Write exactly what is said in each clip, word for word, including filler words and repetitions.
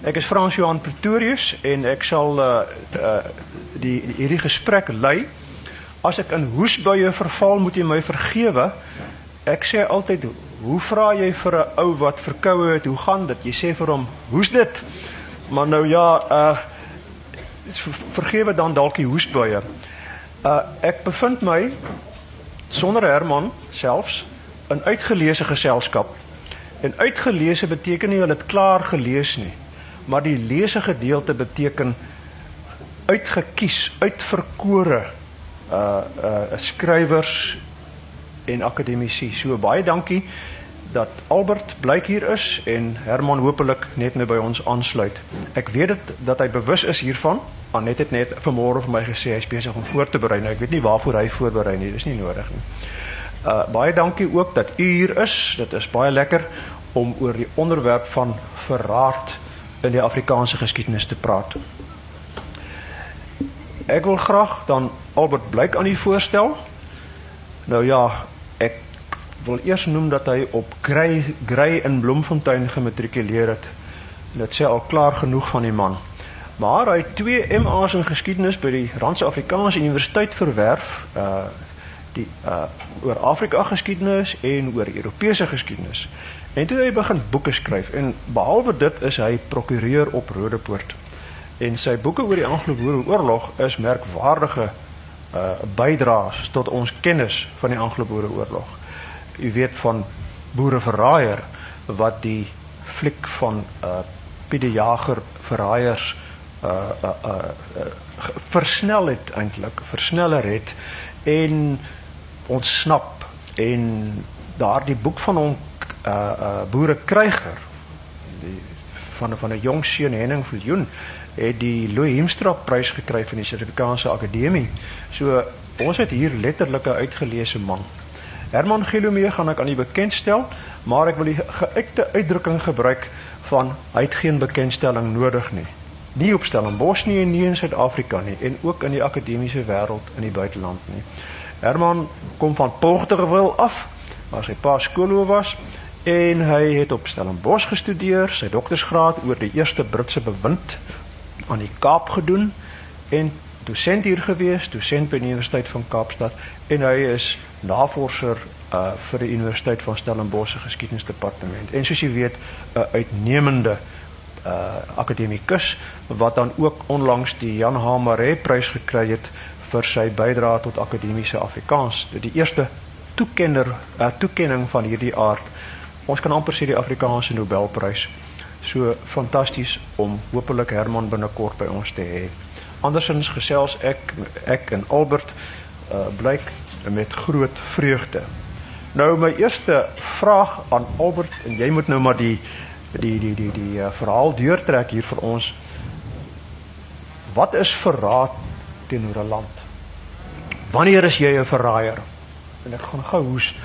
Ek is Frans Johan Pretorius en ek sal uh, uh, die, die, hierdie gesprek lei. As ek in hoesbuie verval, moet jy my vergewe. Ek sê altyd, hoe vra jy vir 'n ou wat verkoue het, hoe gaan dit? Jy sê vir hom, hoes dit? Maar nou ja, uh, vergewe dan dalk die hoesbuie. Uh, ek bevind my, sonder Herman selfs, in uitgeleese geselskap. En uitgeleese beteken nie, hulle het klaar gelees nie. Maar die lese gedeelte beteken uitgekies, uitverkore uh, uh, skrywers en akademici. So baie dankie dat Albert Blyk hier is en Herman hopelik net nou by ons aansluit. Ek weet dit, dat hy bewus is hiervan. Annette het net vanmôre vir my gesê hy is besig om voor te berei. Nou, ek weet nie waarvoor hy voorberei nie, dis nie nodig nie. Uh, baie dankie ook dat u hier is. Dit is baie lekker om oor die onderwerp van verraad in die Afrikaanse geskiedenis te praat. Ek wil graag dan Albert Blyk aan u voorstel. Nou ja, ek wil eers noem dat hy op Grey, Grey in Bloemfontein gematrikuleer het. Dit sê al klaar genoeg van die man. Maar hy het twee M A's in geskiedenis by die Randse Afrikaanse Universiteit verwerf, uh, die, uh, oor Afrika geskiedenis en oor Europese geskiedenis. En toe hy begin boeke skryf, en behalwe dit is hy prokureur op Rodepoort. En sy boeke oor die Anglo-Boereoorlog is merkwaardige uh, bydraes tot ons kennis van die Anglo-Boereoorlog. U weet van Boereverraaier, wat die fliek van uh, Piet de Jager verraaiers uh, uh, uh, uh, versnel het eintlik, versneller het, en ontsnap, en daar die boek van hom Uh, uh, Boerekryger die, van, van 'n jong seun Henning Viljoen het die Louis Hiemstra prys gekry van die Suid-Afrikaanse Akademie. So ons het hier letterlik 'n uitgeleese man. Herman Gelomee gaan ek aan u bekendstel, maar ek wil die geuite uitdrukking gebruik van hy het geen bekendstelling nodig nie. Nie op Stellenbosch nie en nie in Suid-Afrika nie, en ook in die akademiese wêreld in die buiteland nie. Herman kom van Porterville af, waar sy pa skoolhoof was, en hy het op Stellenbosch gestudeer, sy doktersgraad oor die eerste Britse bewind aan die Kaap gedoen, en dosent hier gewees, dosent by die Universiteit van Kaapstad, en hy is navorser uh, vir die Universiteit van Stellenbosch geskiedenisdepartement, en soos jy weet, 'n uitnemende uh, akademikus, wat dan ook onlangs die Jan H. Maree prys gekry het vir sy bydrae tot akademiese Afrikaans, die eerste toekenner, uh, toekenning van hierdie aard. Ons kan amper sê die Afrikaanse Nobelprys. So fantasties om hopelik Herman binnekort by ons te hê. Andersins gesels ek, ek en Albert uh, Blyk met groot vreugde. Nou my eerste vraag aan Albert, en jy moet nou maar die die die die die uh, verhaal deurtrek hier vir ons. Wat is verraad teenoor 'n land? Wanneer is jy 'n verraaier? En ek gaan gou hoes.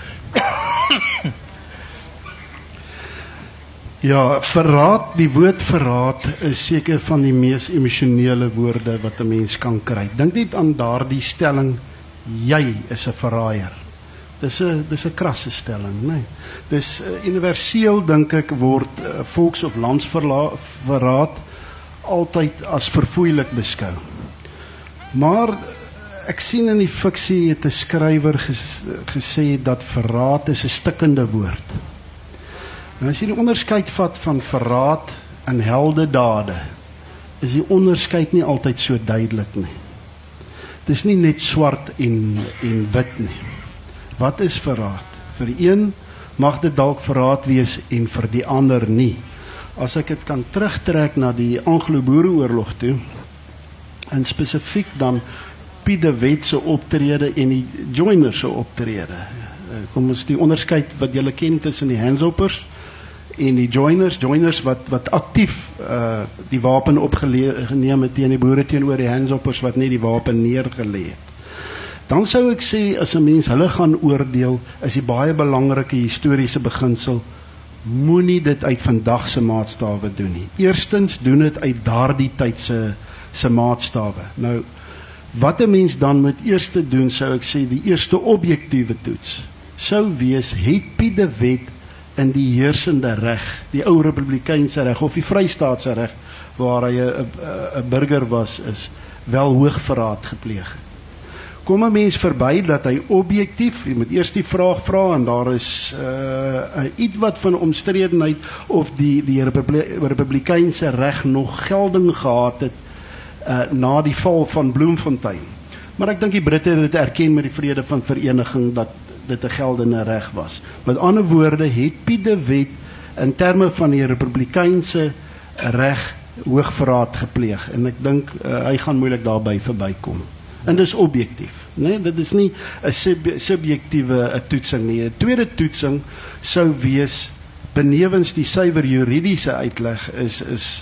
Ja, verraad, die woord verraad is seker van die mees emosionele woorde wat 'n mens kan kry. Dink net aan daardie stelling, jy is 'n verraaier. Dis 'n dis 'n krasse stelling, nee. Dis uh, universeel dink ek word uh, volks- of landsverraad altyd as verfoeilik beskou. Maar ek sien in die fiksie het 'n skrywer ges, gesê dat verraad is 'n stikkende woord. Nou as jy die onderskeid vat van verraad en heldedade, is die onderskeid nie altyd so duidelik nie. Dit is nie net swart en, en wit nie. Wat is verraad? Vir die een mag dit dalk verraad wees en vir die ander nie. As ek dit kan terugtrek na die Anglo-Boereoorlog toe, en spesifiek dan Piet de Wet se optrede en die Joiner se optrede. Kom ons die onderskeid wat julle ken tussen die Handsoppers en die Joiners, Joiners wat wat aktief uh, die wapen opgeneem het teen die boere teenoor die Handsoppers wat net die wapen neergelê het. Dan sou ek sê, as 'n mens hulle gaan oordeel, is die baie belangrike historiese beginsel, moenie dit uit vandag se maatstawe doen nie. Eerstens, doen dit uit daardie tyd se se maatstawe. Nou, wat 'n mens dan moet eers te doen, sou ek sê, die eerste objektiewe toets, sou wees, het Piet de Wet in die heersende reg, die ou Republikeinse reg of die Vrystaatse reg waar hy 'n burger was, is wel hoogverraad gepleeg het. Kom 'n mens verby dat hy objektief, jy moet eers die vraag vra en daar is uh, iets wat van omstredenheid of die die Republi- Republikeinse reg nog gelding gehad het uh, na die val van Bloemfontein. Maar ek dink die Britte het dit erken met die vrede van vereniging dat dit 'n geldende reg was. Met ander woorde het Piet de Wet in terme van die Republikeinse reg hoogverraad gepleeg en ek dink uh, hy gaan moeilik daarby verbykom. En dis objektief, nee, dit is nie 'n sub, subjektiewe 'n toetsing nie. 'n Tweede toetsing sou wees benewens die suiwer juridiese uitleg is is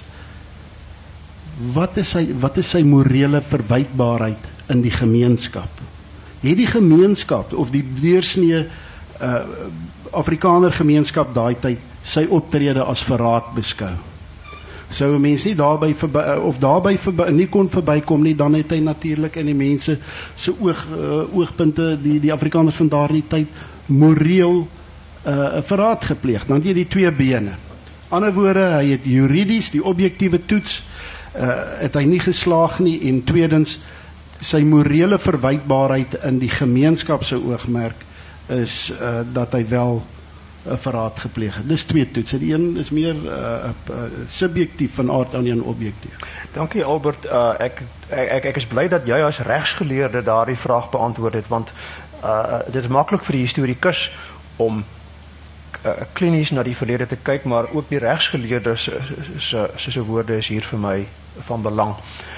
wat is sy wat is sy morele verwytbaarheid in die gemeenskap? Het die gemeenskap of die deursnee uh, Afrikaner gemeenskap daai tyd sy optrede as verraad beskou? Sou 'n mens nie daarby verby, of daarby verby, nie kon verbykom nie, dan het hy natuurlik in die mense se oog uh, oogpunte die die Afrikaners van daardie tyd moreel uh, verraad gepleeg. Dan het jy die twee bene. Ander woorde, hy het juridies die objektiewe toets uh, het hy nie geslaag nie en tweedens sy morele verwytbaarheid in die gemeenskap se oogmerk is uh, dat hy wel 'n verraad gepleeg het. Dis twee toetse. Die een is meer uh, uh, subjektief van aard aan die een objektief. Dankie Albert. Uh, ek, ek ek is bly dat jy as regsgeleerde daardie vraag beantwoord het, want uh, dit is maklik vir die historikus om uh, klinies na die verlede te kyk, maar ook die regsgeleerde se se se woorde is hier vir my van belang.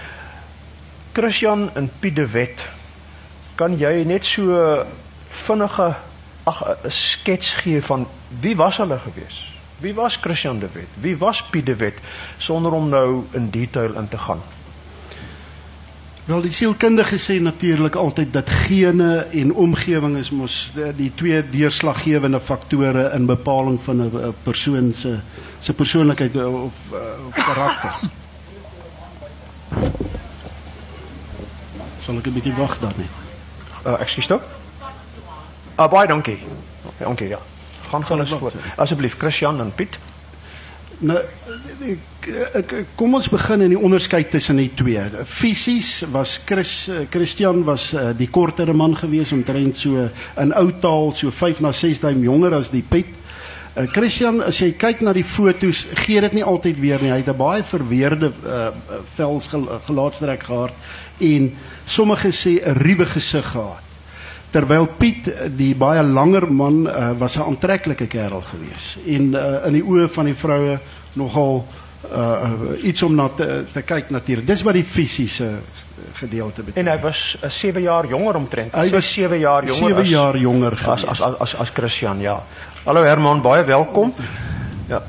Christian en Piet de Wet, kan jy net so vinnige ag 'n skets gee van wie was hulle gewees? Wie was Christian de Wet? Wie was Piet de Wet, sonder om nou in detail in te gaan? Wel, die sielkundige sê natuurlik altyd dat gene en omgewing is mos die, die twee deurslaggewende faktore in bepaling van 'n persoon se se persoonlikheid of, of karakter. Sal ek 'n bietjie wag dan net? Uh, Ekskuus tog? Ah, baie dankie. Dankie, ja. Gaan gaan eens voort. Asseblief, Christian en Piet. Nou, ek, ek, kom ons begin in die onderskeid tussen die twee. Fisies was Chris, Christian was uh, die kortere man gewees, omtrent so in ou taal so vyf na ses duim jonger as die Piet. Uh, Christian, as jy kyk na die foto's, gee dit nie altyd weer nie. Hy het 'n baie verweerde uh, vels gel, gelaatstrek gehad en sommige sê 'n ruwe gesig gehad. Terwyl Piet, die baie langer man, uh, was 'n aantreklike kerel gewees en uh, in die oë van die vroue nogal uh, iets om na te, te kyk natuurlik. Dis wat die fisiese gedeelte beteken. En hy was uh, sewe jaar jonger omtrent. Hy was sewe jaar jonger sewe as, jaar jonger as, as, as, as, as Christian, ja. Hallo Herman, baie welkom. Ja.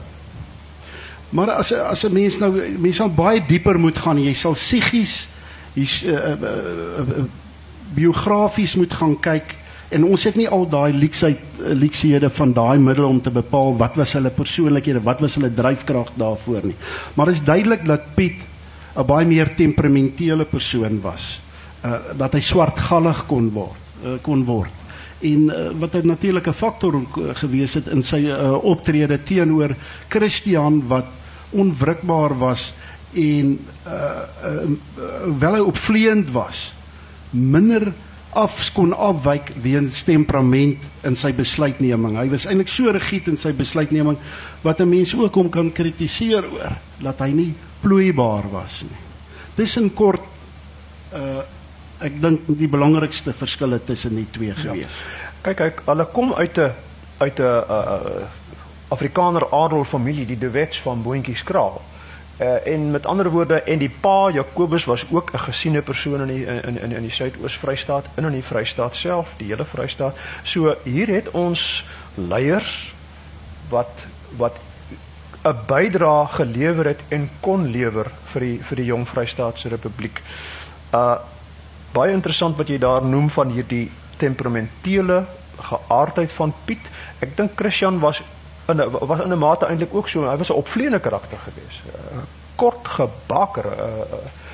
Maar as as 'n mens nou mens sal baie dieper moet gaan, jy sal psigies hier's uh, uh, uh, uh, biografies moet gaan kyk en ons het nie al daai leksehede van daai middel om te bepaal wat was hulle persoonlikhede, wat was hulle dryfkrag daarvoor nie. Maar dit is duidelik dat Piet 'n baie meer temperamentele persoon was. Uh, dat hy swartgallig kon word, uh, kon word. En uh, wat 'n natuurlike faktor uh, gewees het in sy uh, optrede teenoor Christian wat onwrikbaar was en uh, uh, uh, wel hy opvleend was, minder af kon afwyk weens temperament in sy besluitneming. Hy was eintlik so rigied in sy besluitneming wat 'n mens ook hom kan kritiseer oor dat hy nie plooibaar was nie. Dis in kort uh, ek dink die belangrikste verskille tussen die twee gewees. Ja. Kyk, kyk, hulle kom uit 'n uit 'n uh, Afrikaner adel familie, die De Wets van Boontjieskraal. Uh, en met ander woorde, en die pa Jacobus was ook 'n gesiene persoon in die in in in die Suidoos-Vrystaat, in in die Vrystaat self, die hele Vrystaat. So hier het ons leiers wat wat 'n bydrae gelewer het en kon lewer vir die vir die jong Vrystaatse Republiek. Uh baie interessant wat jy daar noem van hierdie temperamentele geaardheid van Piet. Ek dink Christian was in 'n was in 'n mate eintlik ook so, hy was 'n opvleende karakter gewees. Uh, kort gebaker, uh,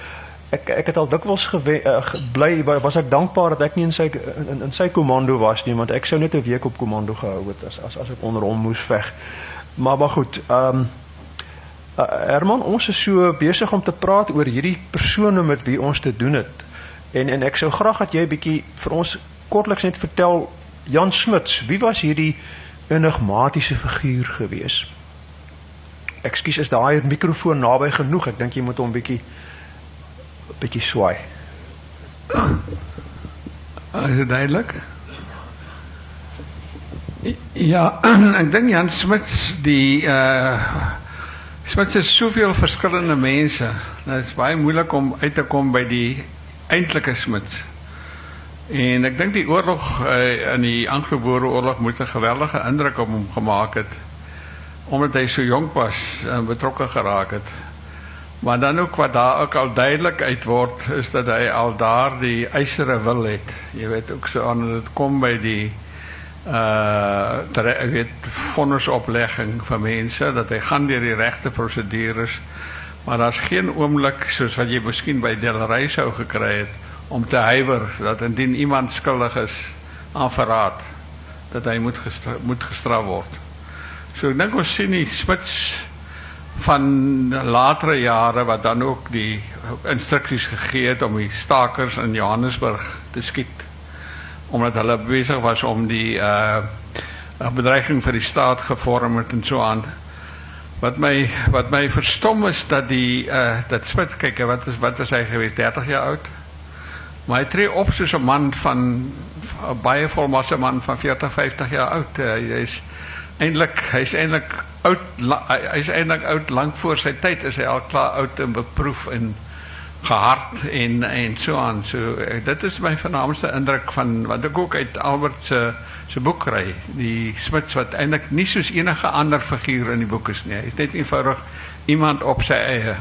ek ek het al dikwels uh, bly was ek dankbaar dat ek nie in sy in, in sy komando was nie, want ek sou net 'n week op komando gehou het as as as ek onder hom moes veg. Maar maar goed, ehm um, uh, Herman, ons is so besig om te praat oor hierdie persone met wie ons te doen het. En en ek sou graag dat jy bietjie vir ons kortliks net vertel, Jan Smuts, wie was hierdie enigmatiese figuur gewees? Ekskuus, is daai mikrofoon naby genoeg? Ek dink jy moet hom bietjie bietjie swaai. Is dit duidelik? Ja, ek dink Jan Smuts, die uh, Smuts is soveel verskillende mense. Dit is baie moeilik om uit te kom by die eintlike Smuts. En ek dink die oorlog uh, in die Anglo-Boere oorlog moet 'n geweldige indruk op hom gemaak het, omdat hy so jonk was en betrokke geraak het. Maar dan ook wat daar ook al duidelik uit word, is dat hy al daar die ysere wil het. Jy weet ook so aan dit kom by die uh, ter, weet, vonnisoplegging van mense, dat hy gaan deur die regte prosedures, maar daar's geen oomblik, soos wat jy miskien by Delray sou gekry het, om te huiwer, dat indien iemand skuldig is aan verraad, dat hy moet, gestra, moet gestraf word. So ek dink ons sien die Smuts van latere jare, wat dan ook die instruksies gegee het om die stakers in Johannesburg te skiet, omdat hulle besig was om die uh, bedreiging vir die staat gevorm het en so aan. Wat my, wat my verstom is, dat die, uh, dat Smuts, kyk, wat, is, wat was hy geweest, dertig jaar oud? Maar hy tree op soos 'n man van, 'n baie volwasse man van veertig, vyftig jaar oud. Uh, hy is eintlik, hy is eintlik oud, hy is eintlik oud, lank voor sy tyd is hy al klaar oud en beproef en gehard en, en so aan. So, uh, dit is my vernaamste indruk van, wat ek ook uit Albert se, se boek kry, die Smuts, wat eintlik nie soos enige ander figuur in die boek is nie. Hy is net eenvoudig iemand op sy eie.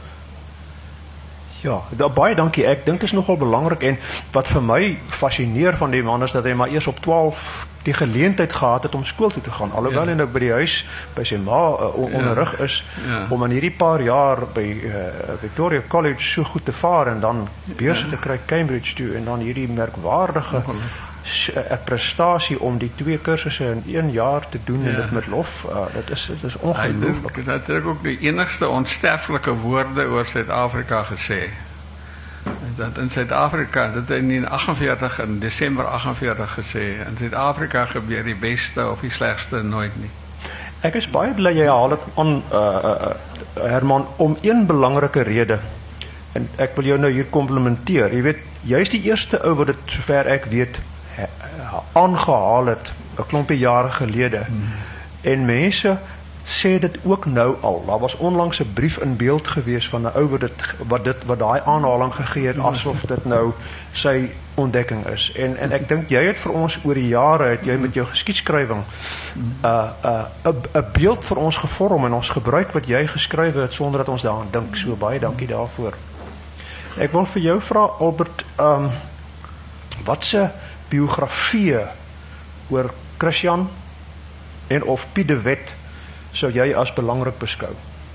Ja, da, baie dankie. Ek dink dit is nogal belangrik, en wat vir my fascineer van die man is dat hy maar eers op twaalf die geleentheid gehad het om skool toe te gaan, alhoewel ja. hy nou by die huis by sy ma uh, onderrig is, ja. om in hierdie paar jaar by uh, Victoria College so goed te vaar en dan beurse ja. te kry Cambridge toe, en dan hierdie merkwaardige uh, prestasie om die twee kursusse in een jaar te doen ja. en dit met lof, uh, dit is, dit is ongelooflik. Hy het ook die enigste onsterflike woorde oor Suid-Afrika gesê. Dat in Suid-Afrika, dit het in aggenveertig, in Desember aggenveertig gesê, in Suid-Afrika gebeur die beste of die slegste nooit nie. Ek is baie bly jy haal dit aan, uh, uh, Herman, om een belangrike rede, en ek wil jou nou hier komplimenteer. Jy weet, jy is die eerste ou wat dit, sover ek weet, aangehaal het, 'n klompie jare gelede, hmm. en mense sê dit ook nou al. Daar was onlangs 'n brief in beeld gewees van 'n ou wat dit wat dit wat daai aanhaling gegee het asof dit nou sy ontdekking is. En en ek dink jy het vir ons oor die jare het jy met jou geskiedskrywing 'n uh, 'n uh, 'n beeld vir ons gevorm, en ons gebruik wat jy geskrywe het sonder dat ons daaraan dink. So baie dankie daarvoor. Ek wil vir jou vra, Albert, ehm um, wat se biografie oor Christian en of Piet de Wet sou jy as belangrik beskou?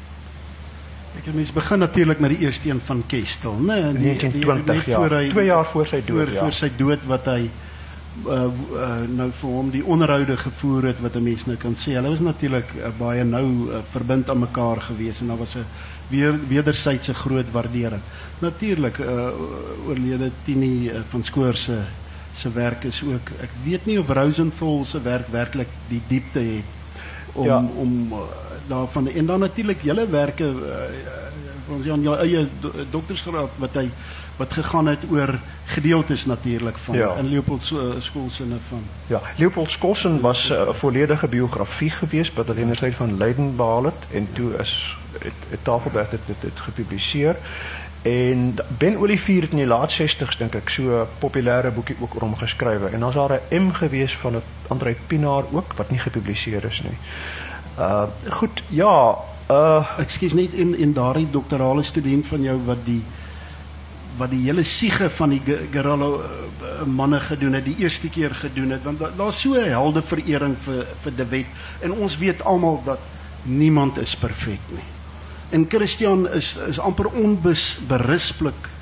Ek het mens begin natuurlik met die eerste een van Kestel, né? Nee, negentien twintig, ja. Hy, twee jaar voor sy dood, voor, ja. Voor sy dood wat hy uh, uh, nou vir hom die onderhoude gevoer het, wat 'n mens nou kan sê. Hulle was natuurlik uh, baie nou uh, verbind aan mekaar gewees, en daar was 'n weer wederwysige groot waardering. Natuurlik uh, oorlede Tini uh, van Skoor se se werk is ook, ek weet nie of Rosenthal se werk werklik die diepte het om ja. om uh, daarvan, en dan natuurlik julle werke uh, ons Jan, jou eie do, doktersgraad wat hy wat gegaan het oor gedeeltes natuurlik van ja. in Leopold uh, Skolsen van. Ja, Leopold Skolsen was 'n uh, volledige biografie geweest wat aan die Universiteit van Leiden behaal het, en toe is het, het Tafelberg dit, dit, dit gepubliseer. En Ben Olivier het in die laat sestigs, dink ek, so 'n populêre boekie ook oor hom geskrywe. En dan is daar 'n M gewees van 'n André Pinaar ook wat nie gepubliseer is nie. Uh goed, ja, uh ekskuus net in in daardie doktorale student van jou wat die wat die hele siege van die guerrilla uh, manne gedoen het, die eerste keer gedoen het, want daar's da so 'n helde verering vir vir De Wet, en ons weet almal dat niemand is perfek nie. En Christian is is amper onberisplik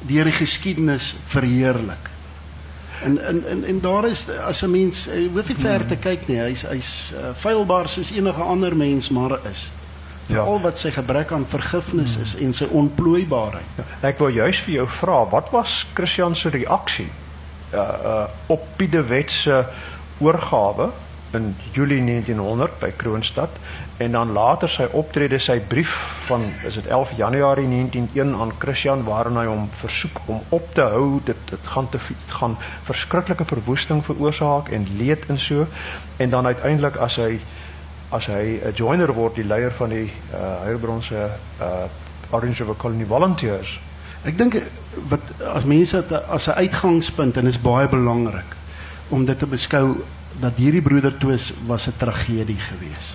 deur die geskiedenis verheerlik. En, en, en, en daar is, as 'n mens, jy hoef nie ver te kyk nie, hy's hy's uh, feilbaar soos enige ander mens maar is. Ja. Al wat sy gebrek aan vergifnis is en sy onplooibaarheid. Ja. Ek wil juist vir jou vra, wat was Christian se reaksie uh, uh, op Piet de Wet se oorgawe in Julie negentienhonderd by Kroonstad, en dan later sy optrede, sy brief van, is dit elf Januarie negentienhonderd een aan Christian, waarin hy hom versoek om op te hou, dit, dit gaan te dit gaan verskriklike verwoesting veroorsaak en leed en so, en dan uiteindelik as hy as hy 'n joiner word, die leier van die uh, Heilbronse uh, Orange River Colony Volunteers. Ek dink wat as mense het as 'n uitgangspunt, en is baie belangrik om dit te beskou, dat hierdie broedertwis was 'n tragedie gewees.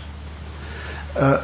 Uh,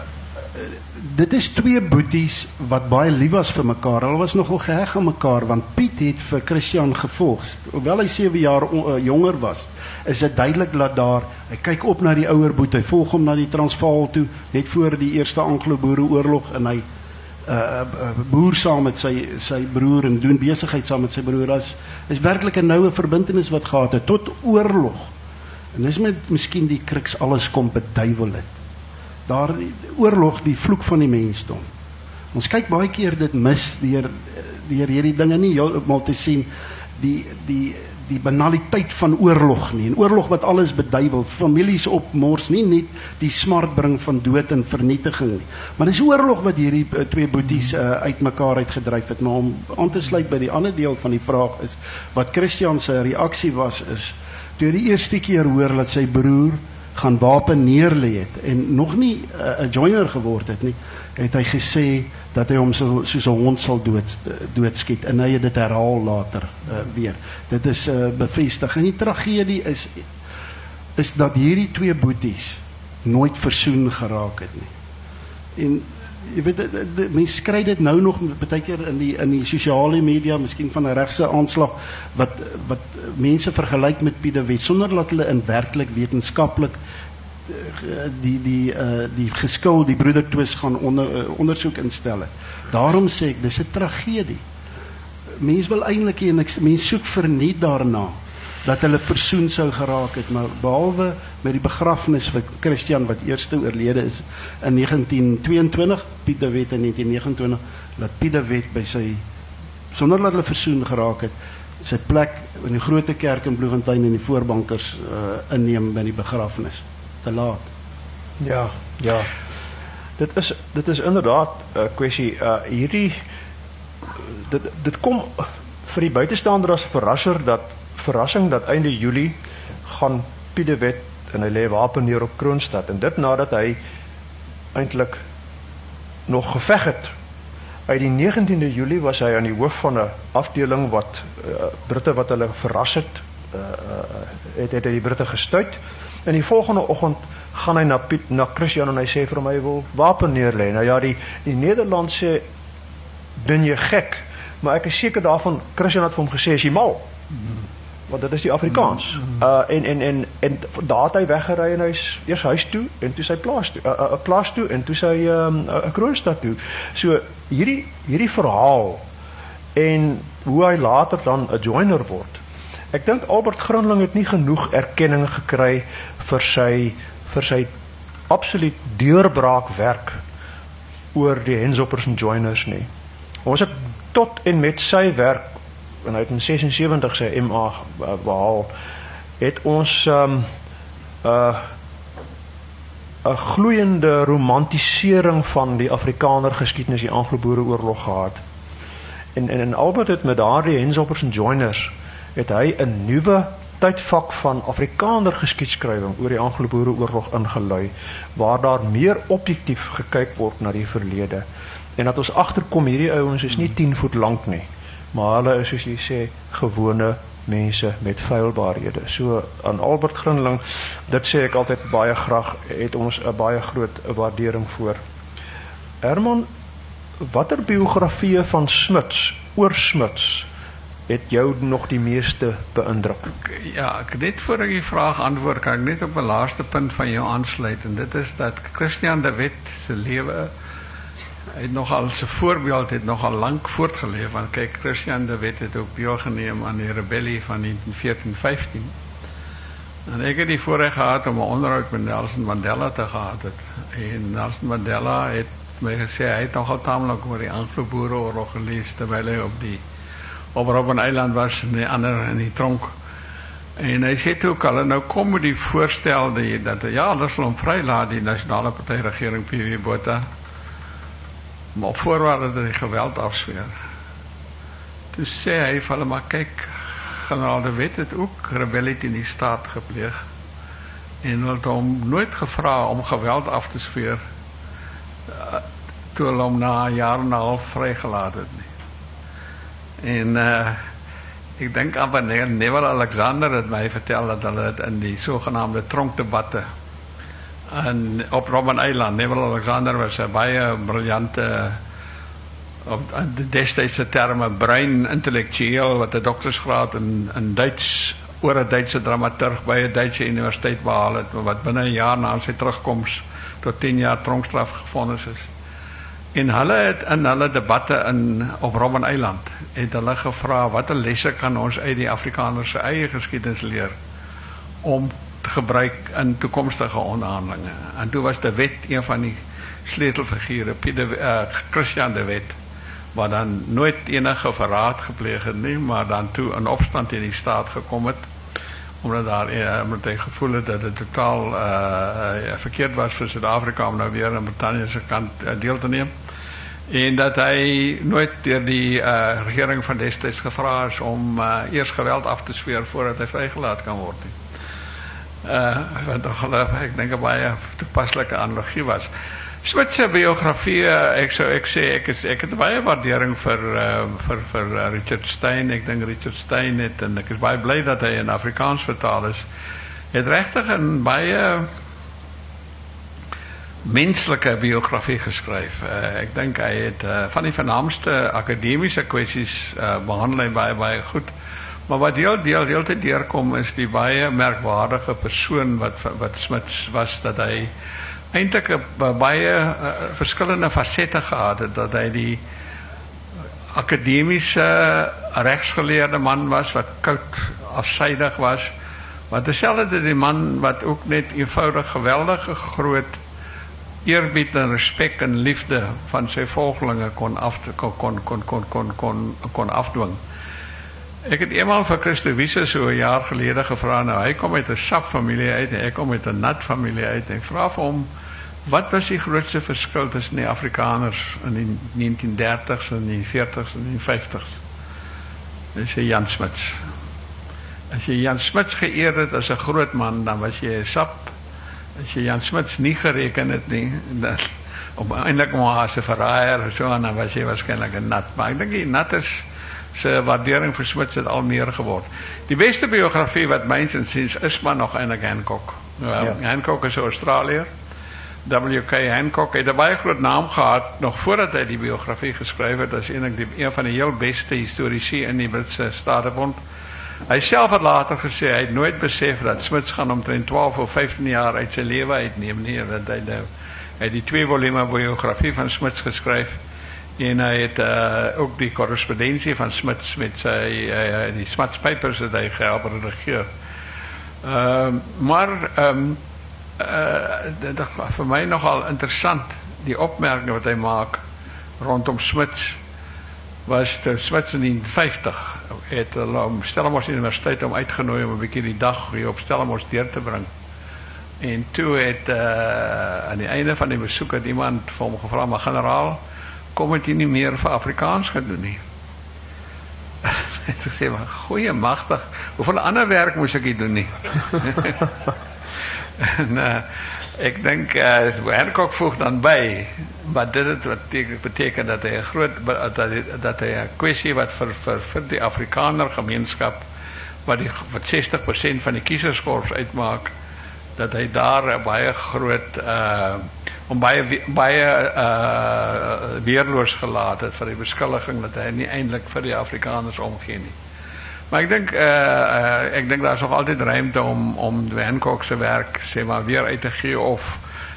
dit is twee boeties wat baie lief was vir mekaar. Hulle was nogal geheg aan mekaar, want Piet het vir Christian gevolg. Hoewel hy sewe jaar uh, jonger was, is dit duidelik dat daar, hy kyk op na die ouer boet, hy volg hom na die Transvaal toe, net voor die eerste Anglo-Boereoorlog, en hy uh, uh, boer saam met sy, sy broer, en doen besigheid saam met sy broer. As, is werklik 'n noue verbintenis wat gehad het, tot oorlog. En dis met miskien die kruks alles kom beduiwel het. Daar die oorlog, die vloek van die mensdom. Ons kyk baie keer dit mis deur deur hierdie dinge nie heeltemal te sien, die die die banaliteit van oorlog nie. En oorlog wat alles beduiwel, families opmors, nie net die smart bring van dood en vernietiging nie. Maar dis oorlog wat hierdie uh, twee boeties uh, uit mekaar uitgedryf het. Maar om aan te sluit by die ander deel van die vraag is, wat Christian se reaksie was, is toe die eerste keer hoor dat sy broer gaan wapen neerlê het en nog nie 'n uh, joiner geword het nie, het hy gesê dat hy hom so, soos 'n hond sal dood, doodskiet, en hy het dit herhaal later uh, weer. Dit is uh, bevestig. En die tragedie is is dat hierdie twee boeties nooit versoen geraak het nie. En jy weet, mense kry dit nou nog baie keer in die in die sosiale media, miskien van 'n regse aanslag wat wat mense vergelyk met Piet de Wet sonder dat hulle in werklik wetenskaplik die die uh, die geskil, die broedertwis gaan onder, uh, ondersoek instel. Daarom sê ek, dis 'n tragedie. Mense wil eintlik en ek mense soek verniet daarna dat hulle versoen sou geraak het, maar behalwe met die begrafnis vir Christian wat eerste oorlede is in negentien tweeëntwintig, Piet de Wet in negentien negenentwintig, dat Piet de Wet by sy, sonder dat hulle versoen geraak het, sy plek in die grote kerk in Bloemfontein in die voorbankers uh, inneem by die begrafnis. Te laat. Ja, ja. Dit is dit is inderdaad 'n uh, kwessie uh, hierdie dit dit kom vir die buitestander as verrasser dat verrassing dat einde Julie gaan Piet de Wet en hy lê wapen neer op Kroonstad, en dit nadat hy eintlik nog geveg het. Uit die negentiende Julie was hy aan die hoof van 'n afdeling wat uh, Britte wat hulle verras het, uh, uh, het het hy die Britte gestuit. En die volgende oggend gaan hy na Piet, na Christian, en hy sê vir hom hy wil wapen neerlê. Nou ja, die die Nederland sê, ben jy gek? Maar ek is seker daarvan, Christian het vir hom gesê, is jy mal? Want dit is die Afrikaans. Uh, en, en, en, en daar het hy weggery en hy is eers huis toe, en toe sy plaas toe, 'n uh, uh, plaas toe, en toe sy 'n um, uh, Kroonstad toe. So, hierdie, hierdie verhaal, en hoe hy later dan 'n joiner word. Ek dink Albert Grinling het nie genoeg erkenning gekry vir sy, vir sy absoluut deurbraakwerk oor die Hensoppers en Joiners nie. Ons het tot en met sy werk, en hy het in sesensewentig sy M A behaal, het ons 'n um, uh, 'n gloeiende romantisering van die Afrikaner geskiedenis, die Anglo-Boereoorlog gehad. En, en, en Albert het met daardie Hensoppers en Joiners het hy 'n nuwe tydvak van Afrikaner geskiedskrywing oor die Anglo-Boereoorlog ingelui, waar daar meer objektief gekyk word na die verlede. En dat ons agterkom, hierdie ouens is nie tien voet lank nie, maar hulle is, soos jy sê, gewone mense met feilbaarhede. So aan Albert Grinling, dit sê ek altyd baie graag, het ons 'n baie groot waardering voor. Herman, watter biografieë van Smuts, oor Smuts, het jou nog die meeste beïndruk? Ja, ek net voor ek die vraag antwoord, kan ek net op 'n laaste punt van jou aansluit, en dit is dat Christian de Wet se lewe hy het nogal, sy voorbeeld het nogal lank voortgeleef, want kyk, Christian de Wet het ook deelgeneem aan die rebellie van negentien veertien vyftien. En ek het die voorreg gehad om 'n onderhoud met Nelson Mandela te gehad het. En Nelson Mandela het my gesê, hy het nogal taamlik oor die Anglo-Boereoorlog gelees, terwyl hy op die op Robben Eiland was, en die ander in die tronk. En hy sê toe ook al, nou kom met die voorstel, die, dat ja, hulle sal hom vrylaat, die nasionale partyregering P W Botha, maar op voorwaarde dat hy geweld afsweer. Toe sê hy vir hulle, maar kyk, generaal de Wet het ook rebellie in die staat gepleeg, en hulle het hom nooit gevra om geweld af te sweer, uh, toe hulle hom na 'n jaar en 'n half vrygelaat het nie. En uh, ek dink aan Neville Alexander het my vertel dat hulle het in die sogenaamde tronkdebatte en op Robben Eiland, Neville Alexander was 'n baie briljante, op de destydse terme, bruin intellektueel wat 'n doktorsgraad in, in Duits, oor 'n Duitse dramaturg by 'n Duitse universiteit behaal het, wat binne 'n jaar na sy terugkoms tot tien jaar tronkstraf gevonnis is. En hulle het in hulle debatte in, op Robben Eiland, het hulle gevra, watter lesse kan ons uit die Afrikaners se eie geskiedenis leer, om te gebruik in toekomstige onderhandelinge. En toe was de Wet een van die sleutelfigure, uh, Christian de Wet, wat dan nooit enige verraad gepleeg het nie, maar dan toe in opstand in die staat gekom het, omdat daar uh, omdat hy gevoel het dat het totaal uh, uh, verkeerd was vir Suid-Afrika om nou weer aan Britannië se kant uh, deel te neem, en dat hy nooit deur die uh, regering van destyds gevra is om uh, eers geweld af te sweer voordat hy vrygelaat kan word nie. Uh, wat nog, ek dink 'n baie toepaslike analogie was. Smith se biografie, ek sou ek sê ek is ek het baie waardering vir uh, vir vir uh, Richard Stein. Ek dink Richard Stein het, en ek is baie bly dat hy in Afrikaans vertaal is, het regtig 'n baie menslike biografie geskryf. Uh, ek dink hy het uh, van die vernaamste akademiese kwessies uh, behandel hy baie baie goed. Maar wat deel deel deel te deurkom is die baie merkwaardige persoon wat wat Smith was, dat hy eintlik 'n baie uh, verskillende fasette gehad het, dat hy die akademiese regsgeleerde man was wat koud afsydig was, maar terselfdertyd die man wat ook net eenvoudig geweldige groot eerbied en respek en liefde van sy volgelinge kon af kon kon kon kon kon kon, kon afdwing. Ek het eenmaal vir Christo Wiese so 'n jaar gelede gevra, nou hy kom uit 'n sap familie uit en ek kom uit 'n nat familie uit, en ek vra vir hom, wat was die grootste verskil tussen die Afrikaners in die negentien dertigs en die veertigs en die vyftigs? Dis sê Jan Smuts. As jy Jan Smuts geëer het as 'n groot man, dan was jy 'n sap. As jy Jan Smuts nie gereken het nie, dan op eintlik maar as 'n verraaier so, dan was jy waarskynlik 'n nat. Maar ek dink die nat is se waardering vir Smuts het al meer geword. Die beste biografie wat myns insiens is maar nog eintlik Hancock. Uh, ja. Hancock is 'n Australiër. W K Hancock het 'n baie groot naam gehad nog voordat hy die biografie geskryf het, as eintlik die een van die heel beste historiese in die Britse Statebond. Hy self het later gesê hy het nooit besef dat Smuts gaan omtrent twaalf of vyftien jaar uit sy lewe uitneem nie, dat hy nou hy het die twee volume biografie van Smuts geskryf. En hy het uh, ook die korrespondensie van Smuts met sy uh, die Smuts Papers het hy gehelp redigeer. Uh, maar um, uh, dit is vir my nogal interessant die opmerking wat hy maak rondom Smuts. Was toe Smuts in negentien vyftig het hulle om Stellenbosch Universiteit om uitgenooi om 'n bietjie die dag hier op Stellenbosch deur te bring. En toe het uh, aan die einde van die besoek het iemand vir hom gevra, maar generaal, kom het jy nie meer vir Afrikaans gedoen nie? Ek sê, maar goeie magtig, hoeveel ander werk moes ek hier doen nie? En uh, ek dink, uh, Hancock voeg dan by, maar dit het wat beteken dat hy 'n groot, dat hy, dat hy 'n kwessie wat vir, vir, vir die Afrikaner gemeenskap, wat, die, wat sestig persent van die kieserskorps uitmaak, dat hy daar 'n baie groot uh, om baie baie uh, weerloos gelaat het vir die beskuldiging dat hy nie eintlik vir die Afrikaners omgee nie. Maar ek dink uh, uh, ek dink daar is nog altyd ruimte om om Hancock se werk sê maar weer uit te gee, of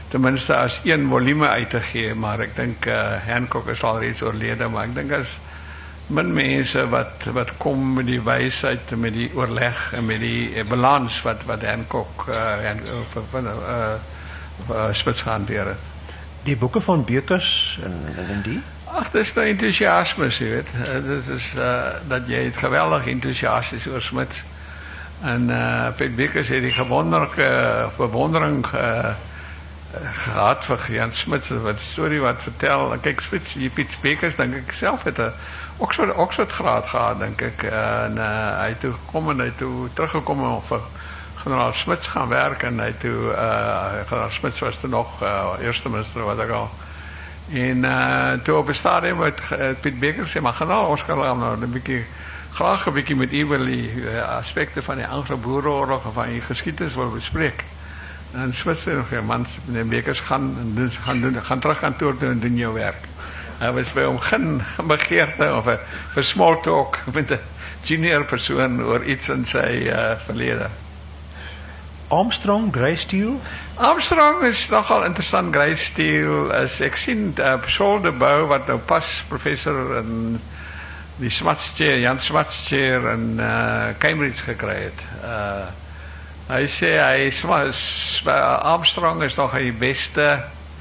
ten minste as een volume uit te gee, maar ek dink uh, Hancock is al reeds oorlede, maar ek dink as min mense wat wat kom met die wysheid, met die oorleg en met die uh, balans wat wat Hancock uh, Han, uh, uh, uh, Smuts gehanteer het. Die boeke van Bekes en, en, en die? Ag, dis nou enthousiasme, jy weet. Uh, dit is uh, dat jy het geweldig enthousiasties oor Smuts. En uh, Piet Bekes het die gewonderlike bewondering uh, gehad vir Jan Smuts, wat storie wat vertel. Kyk, Smuts, die Piet Bekes, dink ek self het 'n Oxford Oxford graad gehad, dink ek. Uh, en uh, hy het toe gekom en hy het toe teruggekom om vir generaal Smuts gaan werk en hy het toe uh, generaal Smuts was toe nog uh, eerste minister wat ek al. En uh, toe op 'n stadium het uh, Piet Bekes sê, maar generaal, ons kan nou 'n bietjie graag 'n bietjie met u wil die uh, aspekte van die Anglo-Boereoorlog en van die geskiedenis wil bespreek. En Smuts sê nog, ja man, meneer Bekes gaan en doen, gaan doen, gaan terug kantoor toe en doen jou werk. Hy was by hom geen begeerte of 'n vir small talk met 'n junior persoon oor iets in sy uh, verlede. Armstrong, Grey Steel? Armstrong is nogal interessant. Grey Steel is, ek sien uh, Saul de Bou wat nou pas professor in die Smuts chair, Jan Smuts chair in uh, Cambridge gekry het. Uh, hy sê hy is, Armstrong is nog die beste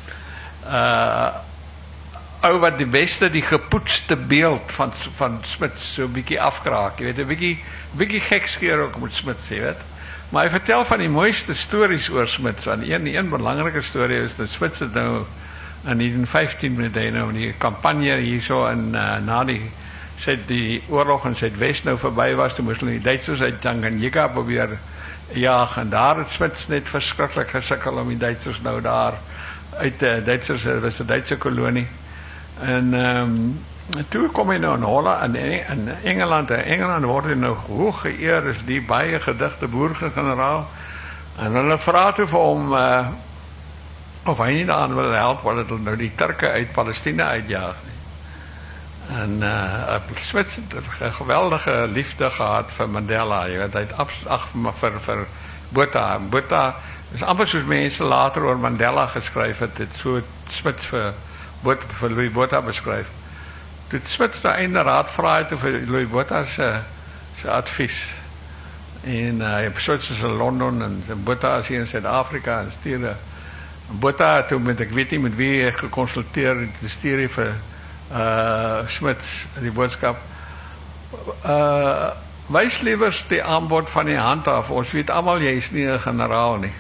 uh, ou wat die beste die gepoetste beeld van van Smuts so 'n bietjie afkraak, jy weet, 'n bietjie bietjie gekskeer ook met Smuts, jy weet. Maar hy vertel van die mooiste stories oor Smuts. Want een die een belangrike storie is dat Smuts het nou in negentien vyftien met hy nou in die kampanje hierso in uh, na die sê die oorlog in Suidwes nou verby was, toe moes hulle die Duitsers uit Tanganyika probeer jaag en daar het Smuts net verskriklik gesukkel om die Duitsers nou daar uit uh, Duitsers, dit was 'n Duitse kolonie. En ehm um, toe kom hy nou in Holland en in Engeland, en Engeland word hy nou hoog geëer as die baie gedigte boergeneraal. En hulle vra toe vir hom uh, of hy nie daaraan wil help wat hulle nou die Turke uit Palestina uitjaag nie. En uh, Smuts het 'n geweldige liefde gehad vir Mandela, jy weet, hy het ag vir vir Botha. Botha is amper soos mense later oor Mandela geskryf het, het so Smuts vir Botha, vir Louis Botha beskryf. Toe Smuts nou einde raad vra het vir Louis Botha se se advies. En hy uh, Smuts is in Londen en Botha is hier in Suid-Afrika en stuur Botha toe met ek weet nie met wie hy gekonsulteer het, stuur hy vir uh, Smuts die boodskap. Uh, wys liewers die aanbod van die hand af. Ons weet almal jy is nie 'n generaal nie.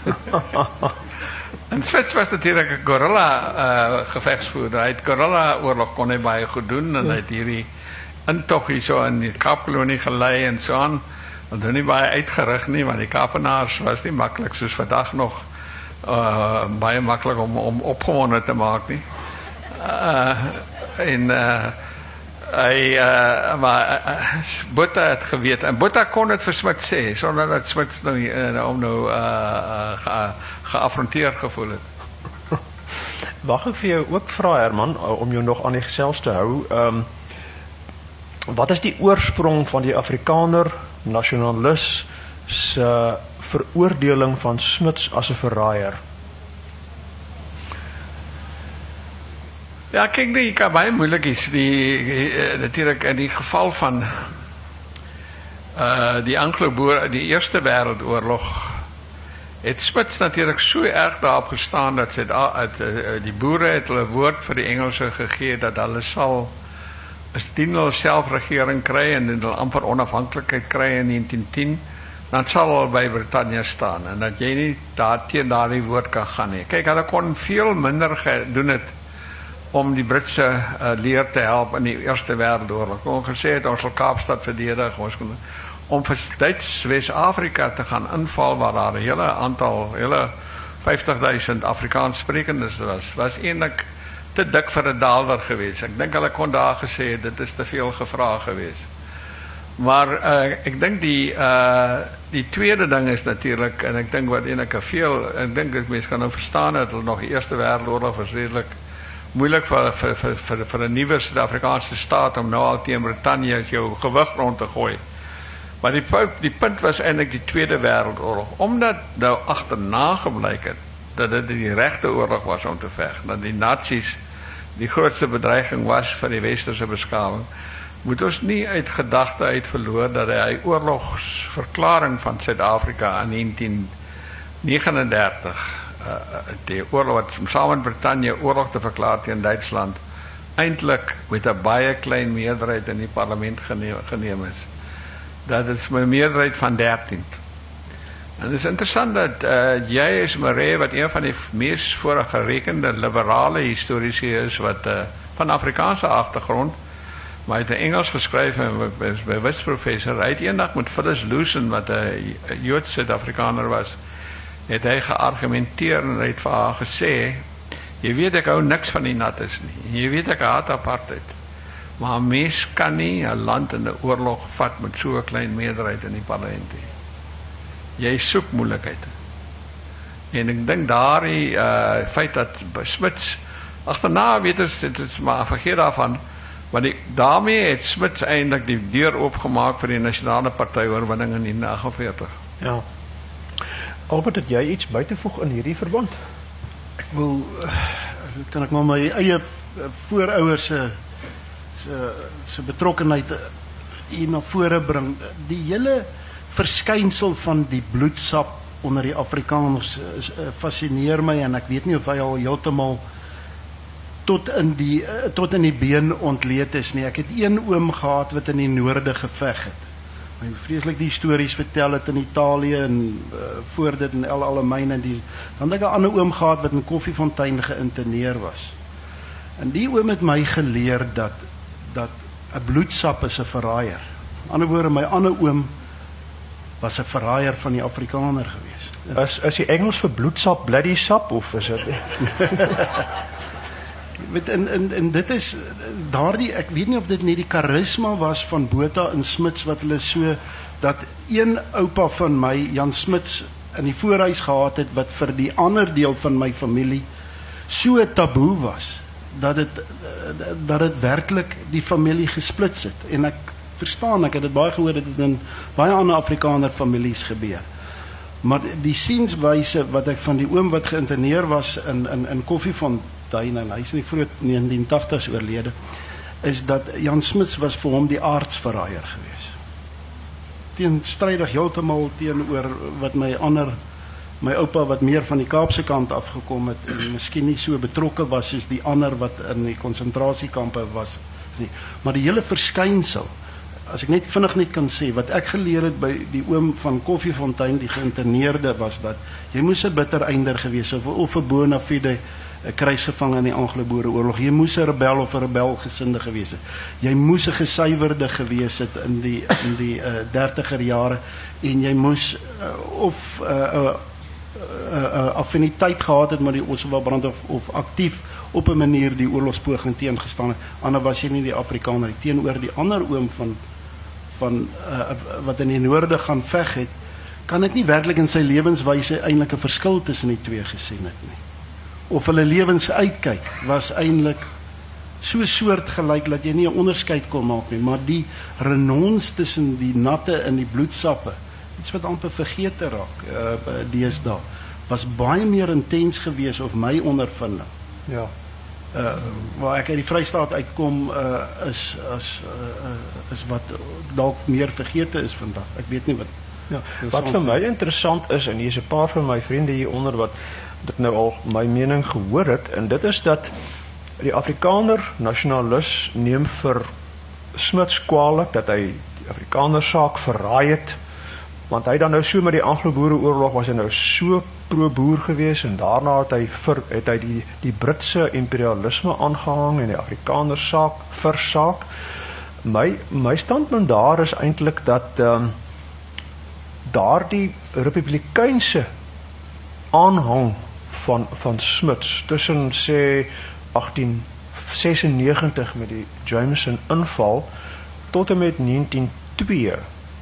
En Smuts was natuurlijk 'n guerrilla uh, gevegsvoerder. Hy het guerrilla oorlog kon hy baie goed doen en hy het hierdie intog hier so in die Kaapkolonie gelei en so aan. Want hy nie baie uitgerig nie, want die Kaapenaars was nie maklik soos vandag nog uh, baie maklik om om opgewonde te maak nie. Uh, en uh, hy uh, maar uh, Botha het geweet en Botha kon dit vir Smuts sê sonder dat Smuts nou uh, om nou uh, uh, ge, geaffronteer gevoel het. Wag ek vir jou ook vra Herman om jou nog aan die gesels te hou. Ehm um, wat is die oorsprong van die Afrikaner nasionalis se veroordeling van Smuts as 'n verraaier? Ja, kyk die kan baie moeilik is die natuurlik in die geval van uh, die Anglo-Boer die Eerste Wêreldoorlog het Smuts natuurlik so erg daarop gestaan dat sy het, uh, die boere het hulle woord vir die Engelse gegee dat hulle sal as dien hulle selfregering kry en hulle amper onafhanklikheid kry in negentien tien, dan sal hulle by Brittanje staan en dat jy nie daar teen daardie woord kan gaan nie. Kyk, hulle kon veel minder gedoen het om die Britse uh, leer te help in die Eerste Wêreldoorlog. Ons gesê het ons sal Kaapstad verdedig, ons kon om vir Duits Wes-Afrika te gaan inval waar daar 'n hele aantal, hele vyftig duisend Afrikaans sprekendes was, was eintlik te dik vir 'n daalder geweest. Ek dink hulle kon daar gesê dit is te veel gevra geweest. Maar uh, ek dink die uh, die tweede ding is natuurlik en ek dink wat eintlik 'n veel, ek dink dat mense kan nou verstaan dat hulle nog die Eerste Wêreldoorlog was redelik moeilik vir vir vir vir, vir 'n nuwe Suid-Afrikaanse staat om nou al teen Brittanje jou gewig rond te gooi. Maar die die punt was eintlik die Tweede Wêreldoorlog, omdat nou agterna gebleik het dat dit die regte oorlog was om te veg, dat die Nazis die grootste bedreiging was vir die westerse beskawing, moet ons nie uit gedagte uit verloor dat hy oorlogsverklaring van Suid-Afrika in negentien negenendertig, uh, die oorlog wat saam met Britannië oorlog te verklaar teen Duitsland, eintlik met 'n baie klein meerderheid in die parlement geneem, geneem is. Dat is 'n meerderheid van dertien. En het is interessant dat uh, jy is Maree, wat een van die mees voorgerekende liberale historici is, wat uh, van Afrikaanse agtergrond, maar hy het in Engels geskryf en is by Wits professor. Hy het eendag met Phyllis Lewson, wat 'n Joodse Suid-Afrikaner was, het hy geargumenteer en hy het vir haar gesê, jy weet ek hou niks van die nattes nie, jy weet ek haat apartheid, maar 'n mens kan nie 'n land in 'n oorlog vat met so 'n klein meerderheid in die parlement nie. Jy soek moeilikheid. En ek dink daardie uh, feit dat Smuts agterna weet ons, dit is maar vergeet daarvan, want die, daarmee het Smuts eintlik die deur oopgemaak vir die nasionale party oorwinning in negentien agt veertig. Ja. Albert, het jy iets by te voeg in hierdie verband? Ek wil, kan ek maar my eie voorouers se se se betrokkenheid hier na vore bring. Die hele verskynsel van die bloedsap onder die Afrikaners is, uh, fascineer my, en ek weet nie of hy al heeltemal tot in die uh, tot in die been ontleed is nie. Ek het een oom gehad wat in die noorde geveg het. My vreeslik die stories vertel het in Italië en uh, voor dit in El Alamein en die, dan het ek 'n ander oom gehad wat in Koffiefontein geïnterneer was. En die oom het my geleer dat dat 'n bloedsap is 'n verraaier. Aan die ander woorde, my ander oom was 'n verraaier van die Afrikaner gewees. Is is die Engels vir bloedsap bloody sap of is dit? Weet, en, en, en dit is daardie, ek weet nie of dit nie die karisma was van Botha en Smuts, wat hulle so, dat een oupa van my, Jan Smuts, in die voorhuis gehad het, wat vir die ander deel van my familie so taboe was, dat het, dat het werklik die familie gesplits het. En ek verstaan, ek het dit baie gehoor, dat het in baie ander Afrikaner families gebeur. Maar die sienswyse wat ek van die oom wat geïnterneer was in, in, in Koffiefontein, en hy is in die vroeg negentien tagtigs oorlede, is dat Jan Smuts was vir hom die aardsverraaier gewees. Teenstrydig heeltemal teenoor wat my ander, my oupa wat meer van die Kaapse kant afgekom het, en miskien nie so betrokke was soos die ander wat in die konsentrasiekampe was nie. Maar die hele verskynsel, as ek net vinnig net kan sê, wat ek geleer het by die oom van Koffiefontein, die geïnterneerde, was dat jy moes 'n bitter einder gewees of, of 'n bona fide 'n kruisgevang in die Anglo-Boereoorlog. Jy moes 'n rebel of 'n rebelgesinde gewees het. Jy moes 'n gesuiwerde gewees het in die in die uh, dertiger jare, en jy moes uh, of 'n uh, uh, uh, uh, affiniteit gehad het met die Oslo-brand of, of aktief op 'n manier die oorlogspoging teengestaan het. Anders was jy nie die Afrikaner teenoor die ander oom van van uh, wat in die noorde gaan veg het, kan ek nie werklik in sy lewenswyse eintlik 'n verskil tussen die twee gesien het nie. Of hulle lewens uitkyk was eintlik so soortgelyk dat jy nie 'n onderskeid kon maak nie, maar die renons tussen die natte en die bloedsappe, iets wat amper vergete raak uh, deesdae, was baie meer intens gewees, of my ondervinding. Ja. Uh, waar ek uit die Vrystaat uitkom, uh, is, is, uh, is wat dalk meer vergete is vandag. Ek weet nie wat. Ja, wat vir my interessant is, en hier is 'n paar van my vriende hieronder wat dit nou al my mening gehoor het, en dit is dat die Afrikaner nasionalis neem vir Smuts kwaadlik dat hy die Afrikaner saak verraai het, want hy dan nou so met die Anglo-Boereoorlog was hy nou so pro-boer gewees, en daarna het hy, vir, het hy die, die Britse imperialisme aangehang en die Afrikaner saak versaak. My, my standpunt daar is eintlik dat um, daar die republikeinse aanhang van, van Smuts tussen sê agtien sesennegentig met die Jameson inval tot en met negentien o twee,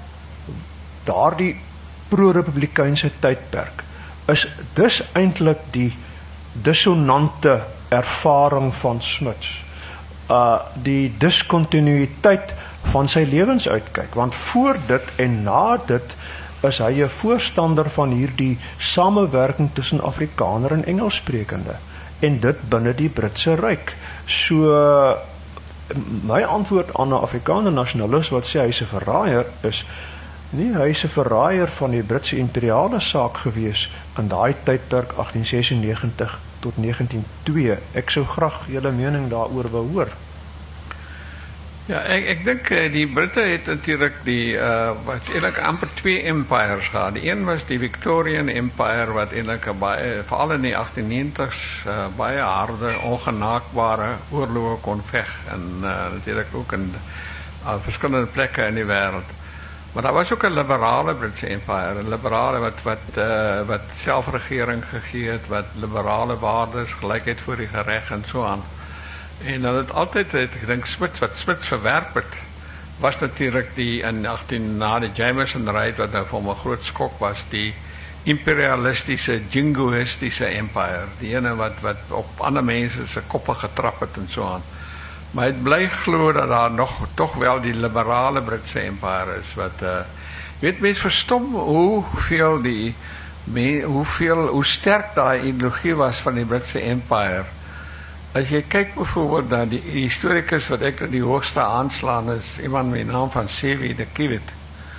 daardie pro-republikeinse tydperk, is dis eintlik die dissonante ervaring van Smuts, uh, die diskontinuïteit van sy lewensuitkyk, want voor dit en na dit is hy 'n voorstander van hierdie samewerking tussen Afrikaner en Engelssprekende, en dit binne die Britse Ryk. So my antwoord aan 'n Afrikaner nasionalis wat sê hy's 'n verraaier is, nee, hy's 'n verraaier van die Britse imperiale saak gewees in daai tydperk agtien sesennegentig tot negentien o twee. Ek sou graag julle mening daaroor wou hoor. Ja, ek ek dink die Britte het natuurlik die uh, wat eintlik amper twee empires gehad. Die een was die Victorian Empire wat eintlik baie veral in die agtien negentigs uh, baie harde, ongenaakbare oorloë kon veg, en uh, natuurlik ook in uh, verskillende plekke in die wêreld. Maar daar was ook 'n liberale Britse Empire, 'n liberale wat wat uh, wat selfregering gegee het, wat liberale waardes, gelykheid voor die reg en so aan. En dan het altyd, het, ek dink Smuts, wat Smuts verwerp het, was natuurlik die in agtien na die Jameson Raid, wat nou vir hom 'n groot skok was, die imperialistiese, jingoïstiese empire, die ene wat wat op ander mense se koppe getrap het en so aan. Maar het bly glo dat daar nog tog wel die liberale Britse empire is, wat uh, weet mens verstom hoeveel die me, hoeveel hoe sterk daai ideologie was van die Britse empire. As jy kyk byvoorbeeld na die historikus wat ek die hoogste aanslaan is, iemand met die naam van Sevi de Kiewit.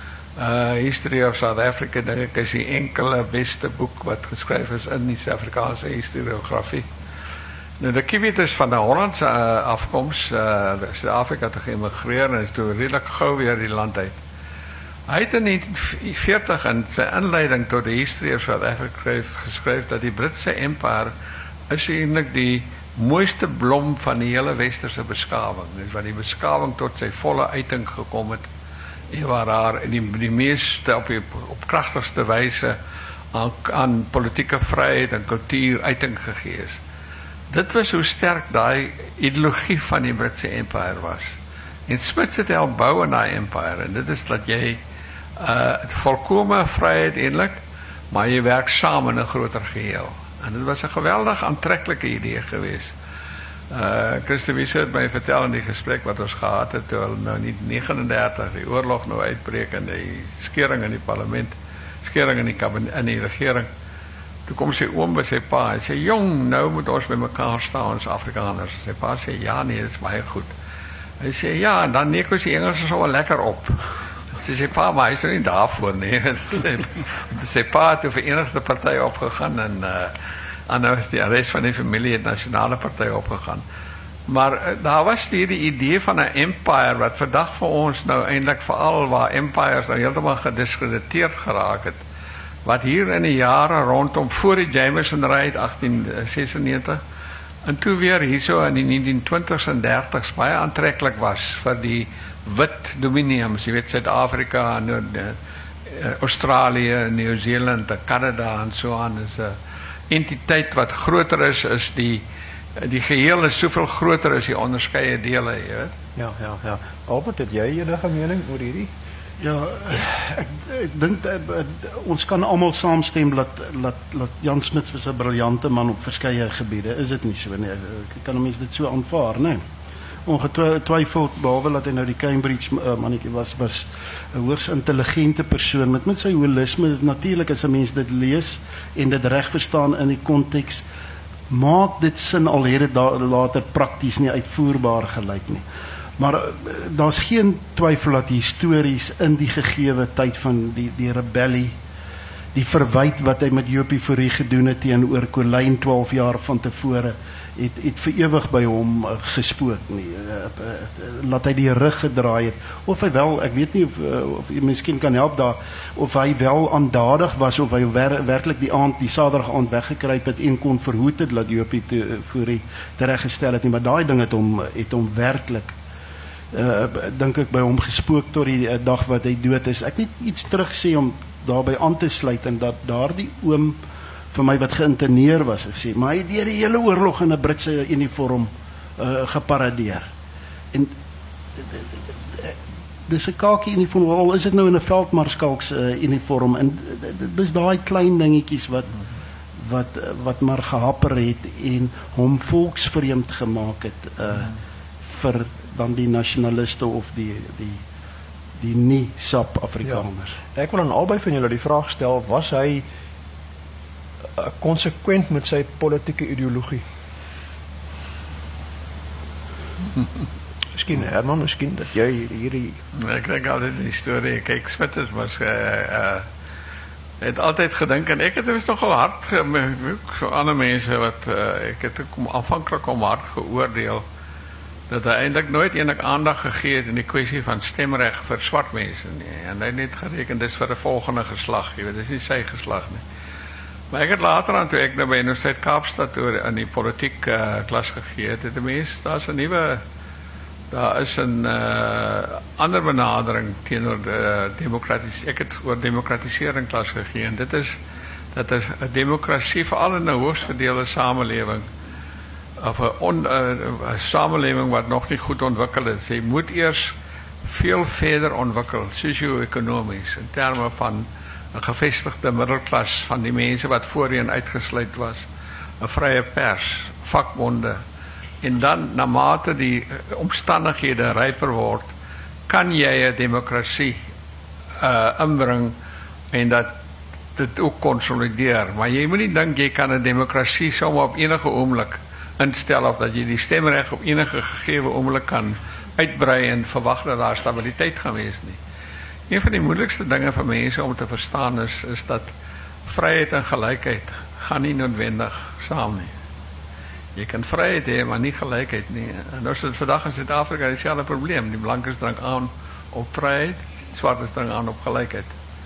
Uh, History of South Africa, dink ek is die enkele beste boek wat geskryf is in die Suid-Afrikaanse historiografie. Nou, de Kiewit is van 'n Hollandse uh, afkoms, uh, Suid-Afrika toe geëmigreer en is toe redelik gou weer die land uit. Hy het in negentien veertig in sy inleiding tot die History of South Africa geskryf dat die Britse Empire is eintlik die mooiste blom van die hele westerse beskawing, dus waar die beskawing tot sy volle uiting gekom het, en waar daar die, die meeste op die op kragtigste wyse aan, aan politieke vryheid en kultuur uiting gegee is. Dit was hoe sterk daai ideologie van die Britse Empire was. En Smuts het help bou in daai empire, en dit is dat jy uh, volkome vryheid eintlik, maar jy werk saam in 'n groter geheel. En dit was 'n geweldig aantreklike idee geweest. Uh, Christo Wiese het my vertel in die gesprek wat ons gehad het, toe nou nie negenendertig, die oorlog nou uitbreek en die skering in die parlement, skering in die kabinet, in die regering. Toe kom sy oom by sy pa en sê, jong, nou moet ons by mekaar staan as Afrikaners. Sy pa sê, ja nee, dit is baie goed. Hy sê, ja, en dan neek ons die Engelse so wel lekker op. Sy sê, pa, maar hy is er nie daarvoor nie. Sy pa het toe Verenigde Party opgegaan en uh, en nou is die rest van die familie het Nasionale Party opgegaan. Maar uh, daar was die, die idee van 'n empire wat vandag vir ons nou eintlik veral waar empires nou heeltemal gediskrediteerd geraak het, wat hier in die jare rondom voor die Jameson Raid agtien sesennegentig en toe weer hierso in die negentien twintigs en dertigs baie aantreklik was vir die wit dominiums, jy weet Suid-Afrika, Australië, Nieu-Seeland, Kanada en so aan, is 'n entiteit wat groter is, is die die geheel is soveel groter as die onderskeie dele, jy weet. Ja, ja, ja. Albert, het jy enige mening oor hierdie? Ja, ek, ek dink uh, ons kan almal saamstem dat dat dat Jan Smuts was 'n briljante man op verskeie gebiede, is dit nie so nie? Ek kan 'n mens dit so aanvaar, nee. Ongetwyfeld, behalwe dat hy nou die Cambridge uh, mannetjie was, was 'n hoogs intelligente persoon met met sy holisme. Natuurlik as 'n mens dit lees en dit reg verstaan in die konteks, maak dit sin, al het dit later prakties nie uitvoerbaar gelyk nie. Maar uh, daar's geen twyfel dat histories in die gegewe tyd van die die rebellie, die verwyt wat hy met Jopie Fourie gedoen het teenoor Kolyn twaalf jaar van tevore, het, het vir ewig by hom uh, gespook nie. Uh, uh, laat hy die rug gedraai het, of hy wel, ek weet nie of, uh, of jy miskien kan help daar, of hy wel aandadig was, of hy wer, werklik die aand, die Saterdag aand weggekruip het en kon verhoed het, dat Jopie te, uh, Fourie tereggestel het nie, maar daai ding het hom, het hom werklik Uh, dink ek by hom gespook tot die uh, dag wat hy dood is. Ek net iets terug sê om daarby aan te sluit, en dat daardie oom vir my wat geïnterneer was, het sê, maar hy het deur die hele oorlog in 'n Britse uniform uh, geparadeer. En dis 'n kakie uniform, al is dit nou in 'n veldmarskalks uh, uniform, en dis daai klein dingetjies wat wat wat maar gehapper het en hom volksvreemd gemaak het uh, vir dan die nasionaliste of die die die nie sap Afrikaners. Ja. Ek wil aan albei van julle die vraag stel, was hy konsekwent uh, met sy politieke ideologie? Miskien Herman, miskien dat jy hierdie... Ek dink altyd die storie, kyk, Smit is was... Uh, uh, het altyd gedink, en ek het dus nogal hard, so ander mense wat, uh, ek het ook aanvankelijk om hard geoordeel, dat hy eintlik nooit enig aandag gegee het in die kwessie van stemrecht vir swart mense nie, en hy het net gereken, dis vir die volgende geslag, jy weet, dis nie sy geslag nie. Maar ek het later aan, toe ek nou by Universiteit Kaapstad oor in die politiek uh, klas gegee het, het die mens, daar is 'n nuwe, daar is 'n uh, ander benadering teenoor de demokraties, ek het oor demokratisering klas gegee, en dit is, dat is 'n demokrasie, veral in 'n hoogs verdeelde samelewing, of 'n on, uh, samelewing wat nog nie goed ontwikkel is. Jy moet eers veel verder ontwikkel, sosio-ekonomies, in terme van 'n gevestigde middelklas, van die mense wat voorheen uitgesluit was, 'n vrye pers, vakbonde, en dan, na mate die omstandighede ryper word, kan jy 'n demokrasie uh, inbring, en dat dit ook konsolideer. Maar jy moet nie dink, jy kan 'n demokrasie sommer op enige oomblik instel, of dat jy die stemreg op enige gegewe oomblik kan uitbrei en verwag dat daar stabiliteit gaan wees nie. Een van die moeilikste dinge vir mense om te verstaan is, is dat vryheid en gelykheid gaan nie noodwendig saam nie. Jy kan vryheid hê, maar nie gelykheid nie. En ons het vandag in Suid-Afrika dieselfde probleem. Die blankes drink aan op vryheid, swartes drink aan op gelykheid.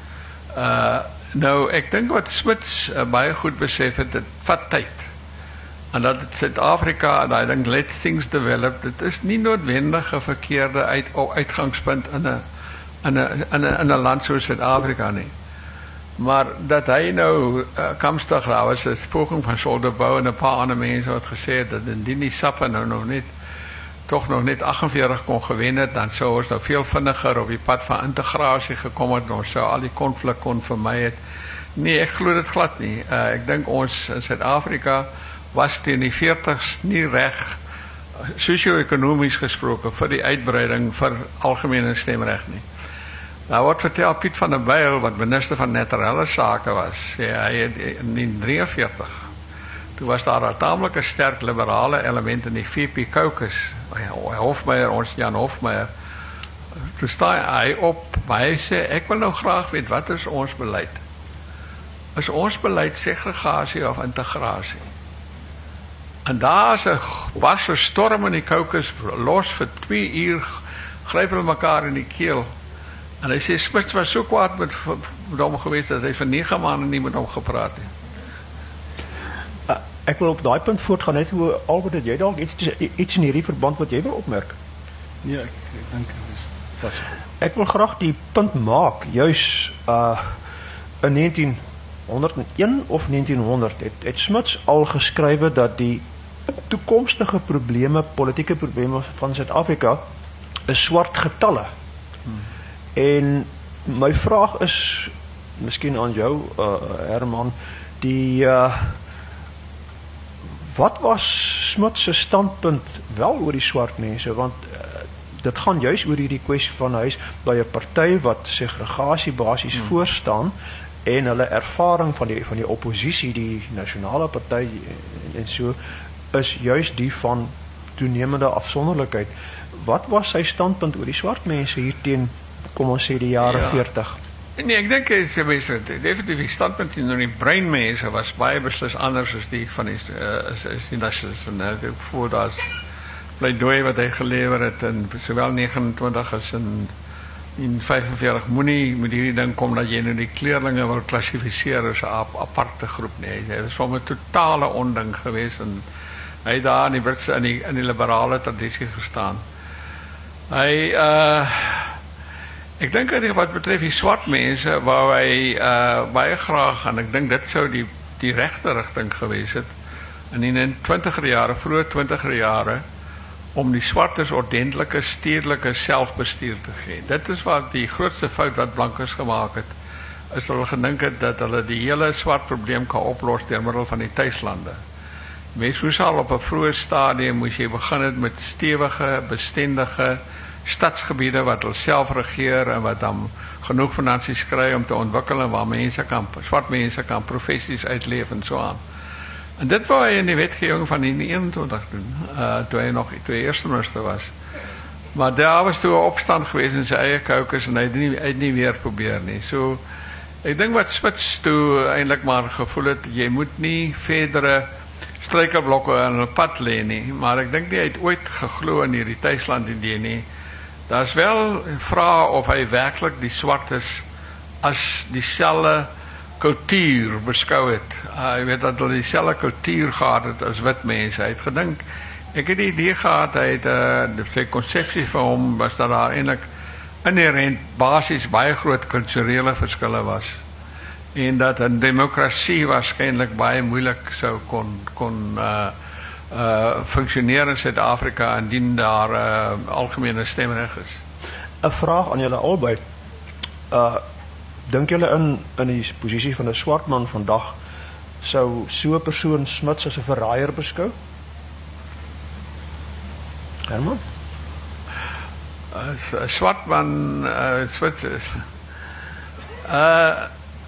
Uh, nou, ek dink wat Smits uh, baie goed besef het, dit vat tyd. En dat Suid-Afrika, en I think let things develop, dit is nie noodwendig 'n verkeerde uit, uitgangspunt in 'n in 'n in 'n in 'n land soos Suid-Afrika nie. Maar dat hy nou uh, kamstig, daar was 'n poging van Soldebou en 'n paar ander mense wat gesê het dat indien die sappe nou nog net tog nog net aggenveertig kon gewen het, dan sou ons nou veel vinniger op die pad van integrasie gekom het, ons sou al die konflik kon vermy het. Nee, ek glo dit glad nie. Uh, ek dink ons in Suid-Afrika was teen die veertigs nie reg, sosio-ekonomies gesproke, vir die uitbreiding vir algemene stemreg nie. Nou wat vertel Piet van der Byl, wat minister van Naturelle Sake was, sê hy het in negentien drieënveertig, toe was daar 'n taamlike sterk liberale element in die V P Caucus, Hofmeyer, ons Jan Hofmeyer, toe staan hy op, maar hy sê, ek wil nou graag weet, wat is ons beleid? Is ons beleid segregasie of integrasie? En daar is 'n barse storm in die Caucus los vir twee uur, gryp hulle mekaar in die keel. En hy sê, Smits was so kwaad met, met hom geweest, dat hy vir nege maande nie met hom gepraat het. Uh, ek wil op daai punt voortgaan, net hoe Albert, het jy dalk iets, iets in hierdie verband wat jy wil opmerk? Nee, ek, ek dink dit is... Ek wil graag die punt maak, juis uh, in negentien honderd een of negentien honderd het, het Smits al geskrywe dat die toekomstige probleme, politieke probleme van Suid-Afrika is swart getalle. Hmm. En my vraag is, miskien aan jou, uh, Herman, die uh, wat was Smits se standpunt wel oor die swart mense, want uh, dit gaan juis oor hierdie kwessie van hy is by 'n party wat segregasie basies hmm. voorstaan, en hulle ervaring van die van die oppositie, die nasionale party en, en so, is juis die van toenemende afsonderlikheid. Wat was sy standpunt oor die swart mense hier teen, kom ons sê, die jare ja. veertig? Nee, ek dink hy sê definitief die standpunt teenoor die breinmense was baie beslis anders as die van die uh, is, is die nasionalisten. Ek voel daar's pleidooi wat hy gelewer het in sowel negenentwintig as in in vyfenveertig, moenie met hierdie ding kom dat jy nou die kleerlinge wil klassifiseer as 'n ap aparte groep nie. Hy was sommer 'n totale onding geweest, en hy daar in die Britse, in die, in die liberale tradisie gestaan. Hy uh ek dink dat wat betref die swart mense, wou hy uh baie graag, en ek dink dit sou die die regte rigting geweest het in die twintiger jare, vroeë twintiger jare, om die swartes ordentlike stedelike selfbestuur te gee. Dit is wat die grootste fout wat blankes gemaak het, is hulle gedink het dat hulle die hele swart probleem kan oplos deur middel van die tuislande. Mens moes al op 'n vroeë stadium moes jy begin het met stewige, bestendige stadsgebiede wat hulle self regeer en wat dan genoeg finansies kry om te ontwikkel en waar mense kan, swart mense kan professies uitleef en so aan. En dit wou hy in die wetgewing van die eenentwintig doen, uh, toe hy nog toe hy eerste minister was. Maar daar was toe 'n opstand geweest in sy eie caucus en hy het nie, hy het nie weer probeer nie. So, ek dink wat Smuts toe eintlik maar gevoel het, jy moet nie verdere struikelblokke in 'n pad lê nie, maar ek dink nie hy het ooit geglo in hierdie tuisland idee nie. Daar's wel vrae of hy werklik die swartes as dieselfde kultuur beskou het. Uh, jy weet dat hulle dieselfde kultuur gehad het as wit mense. Hy het gedink, ek het die idee gehad, hy het uh, sy konsepsie van hom was dat daar eintlik inherent basies baie groot kulturele verskille was. En dat 'n demokrasie waarskynlik baie moeilik sou kon kon uh, uh, funksioneer in Suid-Afrika indien daar uh, algemene stemreg is. 'n Vraag aan julle albei. Uh dink julle in in die posisie van 'n swart man vandag sou so 'n persoon Smuts as 'n verraaier beskou? Herman? 'n Swart man uh, Smuts is. Uh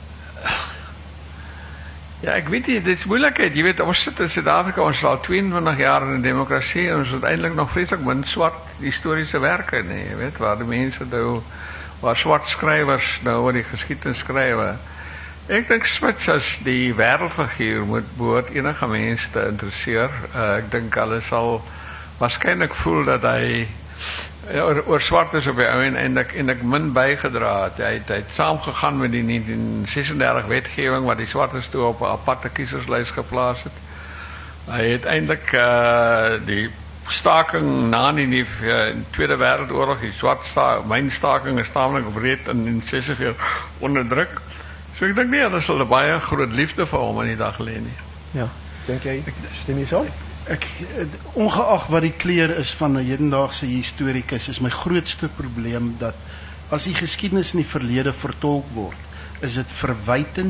Ja, ek weet nie, dit is moeilikheid. Jy weet, ons sit in Suid-Afrika, ons is al tweeëntwintig jaar in 'n demokrasie en ons het eintlik nog vreeslik min swart historiese werke, nee, jy weet, waar die mense nou, waar swart skrywers nou oor die geskiedenis skrywe. Ek dink Smuts as die wêreldfiguur moet behoort enige mens te interesseer. Uh, ek dink hulle sal waarskynlik voel dat hy ja, oor, oor swartes op die ou en en ek en ek min bygedra het. Hy het, hy het saamgegaan met die negentien sesendertig wetgewing wat die swartes toe op 'n aparte kieserslys geplaas het. Hy het eintlik uh, die staking na die, die uh, Tweede Wêreldoorlog, die swart sta, mynstaking is taamlik breed in in sesenveertig onderdruk. So ek dink nie hulle sal 'n baie groot liefde vir hom in die dag lê nie. Ja, dink jy stem jy so? Ek, ongeag wat die kleur is van 'n hedendaagse historikus, is my grootste probleem dat as die geskiedenis in die verlede vertolk word, is dit verwytend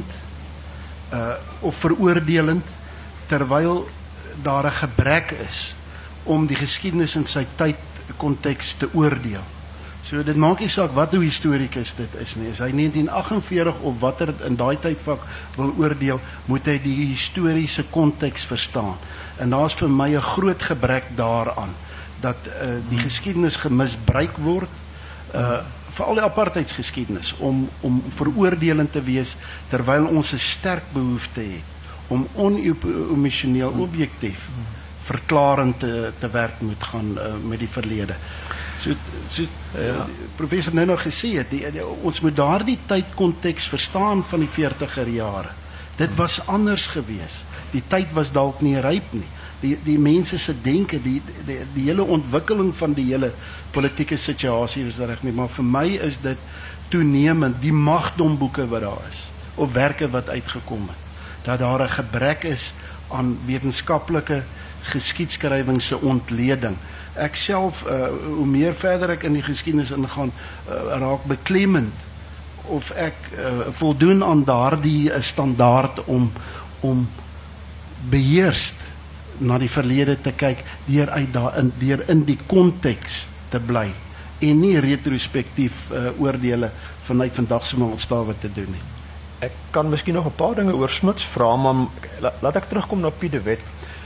uh, of veroordelend, terwyl daar 'n gebrek is om die geskiedenis in sy tyd konteks te oordeel. So dit maak nie saak wat hoe historikus dit is nie. As hy negentien agt en veertig of watter in daai tydvak wil oordeel, moet hy die historiese konteks verstaan. En daar's vir my 'n groot gebrek daaraan dat uh, die geskiedenis gemisbruik word, uh, veral die apartheidsgeskiedenis, om om veroordelend te wees, terwyl ons 'n sterk behoefte het om onemosioneel objektief verklarend te, te werk moet gaan uh, met die verlede. So, so uh, professor nou nou gesê het, die, die, ons moet daardie tydkonteks verstaan van die veertiger jare. Dit was anders gewees. Die tyd was dalk nie ryp nie. Die die mense se denke, die, die die hele ontwikkeling van die hele politieke situasie is reg nie, maar vir my is dit toenemend die magdomboeke wat daar is, of werke wat uitgekom het, dat daar 'n gebrek is aan wetenskaplike geskiedskrywing se ontleding. Ek self, uh, hoe meer verder ek in die geskiedenis ingaan, uh, raak beklemmend of ek uh, voldoen aan daardie uh, standaard om om beheerst na die verlede te kyk, deur uit daarin deur in die konteks te bly en nie retrospektief uh, oordeele vanuit vandag se maatstawe te doen nie. Ek kan miskien nog 'n paar dinge oor Smuts vra, maar laat ek terugkom na Piet de Wet.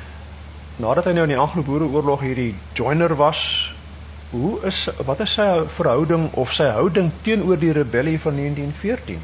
Nadat hy nou in die Anglo-Boereoorlog hierdie joiner was, hoe is wat is sy verhouding of sy houding teenoor die rebellie van negentien veertien?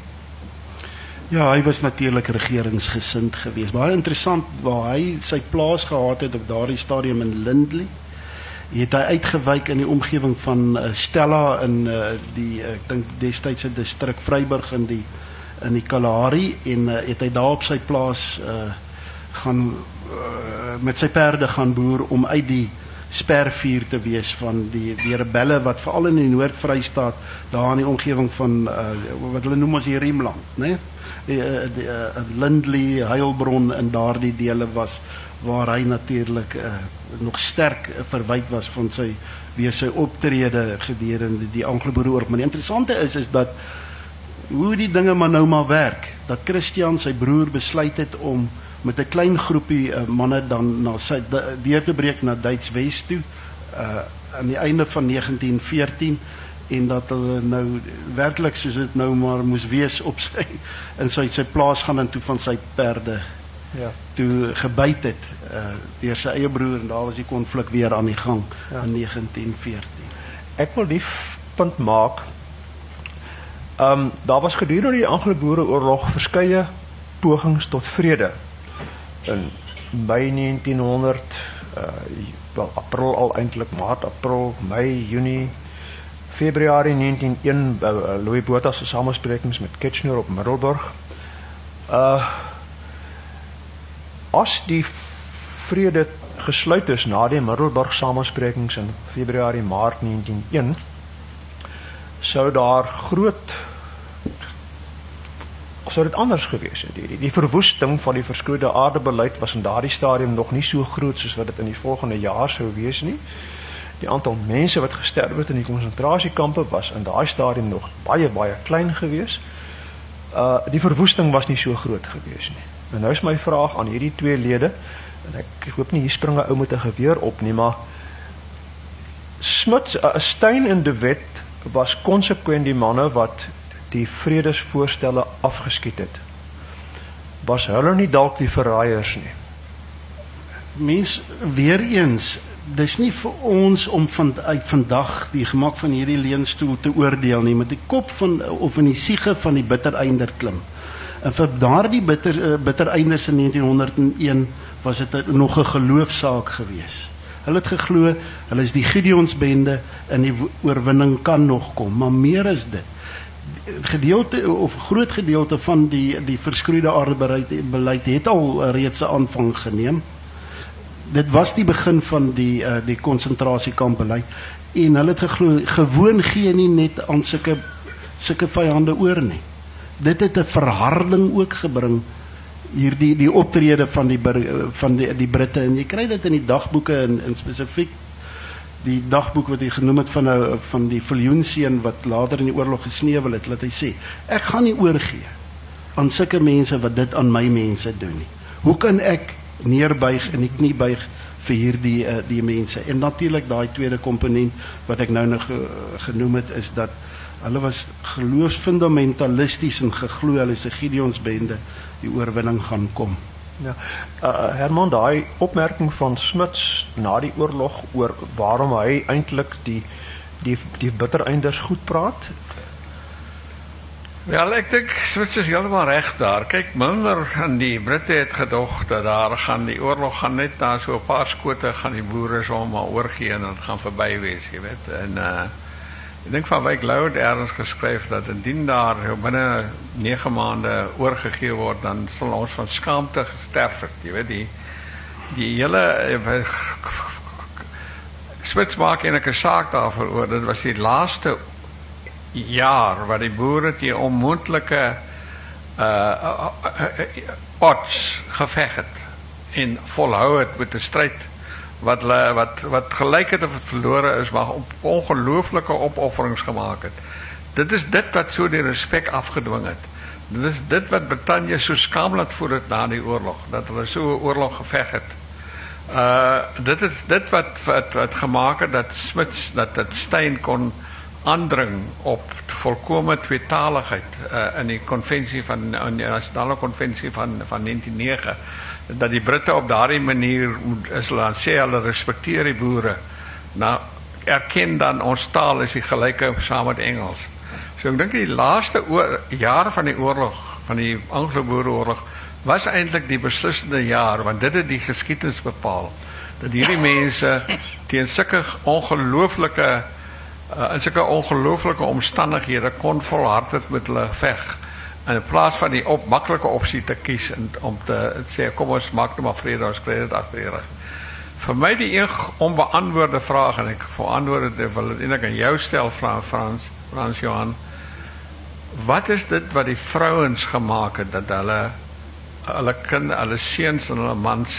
Ja, hy was natuurlik regeringsgesind geweest. Baie interessant, waar hy sy plaas gehad het op daardie stadium in Lindley, het hy uitgewyk in die omgewing van uh, Stella in uh, die uh, ek dink destydse distrik Vryburg in die in die Kalahari, en uh, het hy daar op sy plaas uh, gaan uh, met sy perde gaan boer om uit die spervuur te wees van die, die rebelle wat veral in die Noord-Vrystaat daar in die omgewing van uh, wat hulle noem as die Riemland, né? Die, uh, die uh, Lindley, Heilbron in daardie dele was waar hy natuurlik uh, nog sterk uh, verwyd was van sy weer sy optrede gedurende die Anglo-Boereoorlog. Maar die interessante is is dat hoe die dinge maar nou maar werk, dat Christian sy broer besluit het om met 'n klein groepie uh, manne dan na sy deur te breek na Duits Wes toe, uh, aan die einde van negentien veertien en dat hulle nou werklik soos dit nou maar moes wees op sy in sy sy plaas gaan en toe van sy perde ja. toe gebyt het uh, deur sy eie broer en daar was die konflik weer aan die gang ja. in negentien veertien. Ek wil die punt maak. Um, daar was gedurende die Anglo-Boereoorlog verskeie pogings tot vrede. In Mei negentienhonderd, uh, wel April al eintlik, Maart, April, Mei, Junie, Februarie negentien o een, uh, Louis Botha se samesprekings met Kitchener op Middelburg. Uh, as die vrede gesluit is na die Middelburg samesprekings in Februarie, Maart negentien o een, sou daar groot sou dit anders gewees het. Die, die, die verwoesting van die verskroeide aardebeleid was in daardie stadium nog nie so groot soos wat dit in die volgende jaar sou wees nie. Die aantal mense wat gesterf het in die konsentrasiekampe was in daai stadium nog baie baie klein gewees. Uh, die verwoesting was nie so groot gewees nie. En nou is my vraag aan hierdie twee lede, en ek hoop nie hier spring 'n ou met 'n geweer op nie, maar Smuts, uh, Steyn en De Wet was konsekwent die manne wat die vredesvoorstelle afgeskiet het. Was hulle nie dalk die verraaiers nie? Mens, weer eens, dis nie vir ons om van, uit vandag die gemaak van hierdie leenstoel te oordeel nie, met die kop van, of in die siege van die bittereinder klim. En vir daardie bitter, bittereinders in negentien honderd een was dit nog 'n geloofsaak gewees. Hulle het geglo, hulle is die Gideonsbende en die oorwinning kan nog kom, maar meer is dit. Gedeelte of groot gedeelte van die die verskroeide aardebeleid het al reeds 'n aanvang geneem. Dit was die begin van die uh, die konsentrasiekampbeleid en hulle het geglo gewoon gee nie net aan sulke sulke vyande oor nie. Dit het 'n verharding ook gebring hierdie die optrede van die van die die Britte en jy kry dit in die dagboeke en in spesifiek die dagboek wat hy genoem het van 'n van die Viljoenseun wat later in die oorlog gesneuwel het, laat hy sê, ek gaan nie oorgee aan sulke mense wat dit aan my mense doen nie. Hoe kan ek neerbuig en die knie buig vir hierdie uh, die mense? En natuurlik daai tweede komponent wat ek nou nog uh, genoem het is dat hulle was geloofsfundamentalisties en geglo hulle is 'n Gideonsbende, die oorwinning gaan kom. Ja, uh, Herman, daai opmerking van Smuts na die oorlog oor waarom hy eintlik die die die bittereinders goed praat. Wel, ek dink Smuts is heeltemal reg daar. Kyk, Milner en die Britte het gedog dat daar gaan die oorlog gaan net na so 'n paar skote gaan die boere sommer oorgee en dit gaan verby wees, jy weet. En uh ek dink van Wyk Louw het ergens geskryf dat indien daar binne nege maande oorgegee word, dan sal ons van skaamte gesterf het, jy weet, die die hele Smuts maak eintlik 'n saak daarvoor oor, dit was die laaste jaar wat die boere die onmoontlike uh, odds geveg het en volhou het met 'n stryd wat wat wat gelyk het of het verlore is, maar op ongelooflike opofferings gemaak het. Dit is dit wat so die respek afgedwing het. Dit is dit wat Brittanje so skaam laat voel het na die oorlog, dat hulle so 'n oorlog geveg het. Uh dit is dit wat wat wat gemaak het dat Smuts dat dat Steyn kon aandring op volkome tweetaligheid uh, in die konvensie van in die nasionale konvensie van van negentien nege, dat die Britte op daardie manier is laat sê hulle respekteer die boere, nou erken dan ons taal is die gelyke saam met Engels. So ek dink die laaste jare van die oorlog, van die Anglo-Boereoorlog, was eintlik die beslissende jaar, want dit het die geskiedenis bepaal, dat hierdie mense teen sulke ongelooflike Uh, in sulke ongelooflike omstandighede kon volhardend met hulle veg, in plaas van die op, maklike opsie te kies en, om te sê, kom ons maak nou maar vrede, ons kry dit agter die rug. Vir my die een onbeantwoorde vraag, en ek verantwoord dit, wil dit aan jou stel, Frans, Frans Johan, wat is dit wat die vrouens gemaak het, dat hulle hulle kind, hulle seuns en hulle mans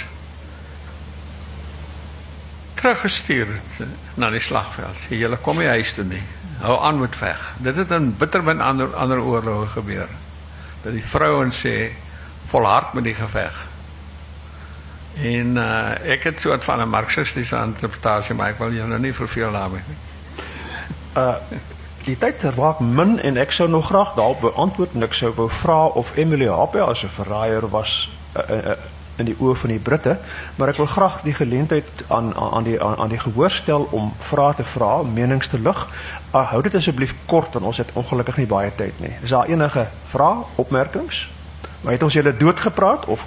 teruggestuur het na die slagveld. Sê, julle kom nie huis toe nie. Hou aan met veg. Dit het in bittermin ander, ander oorloge gebeur. Dat die vrouens sê, volhard met die geveg. En uh, ek het soort van 'n marxistiese interpretasie, maar ek wil jou nou nie verveel daarmee nie. Uh, die tyd raak min en ek sou nog graag daarop wou antwoord en ek sou wou vra of Emily Hape as 'n verraaier was uh, uh, in die oë van die Britte, maar ek wil graag die geleentheid aan, aan, die, aan, aan die gehoor stel om vrae te vra, menings te lig. Uh, hou dit asseblief kort, want ons het ongelukkig nie baie tyd nie. Is daar enige vrae, opmerkings? Maar het ons julle doodgepraat of...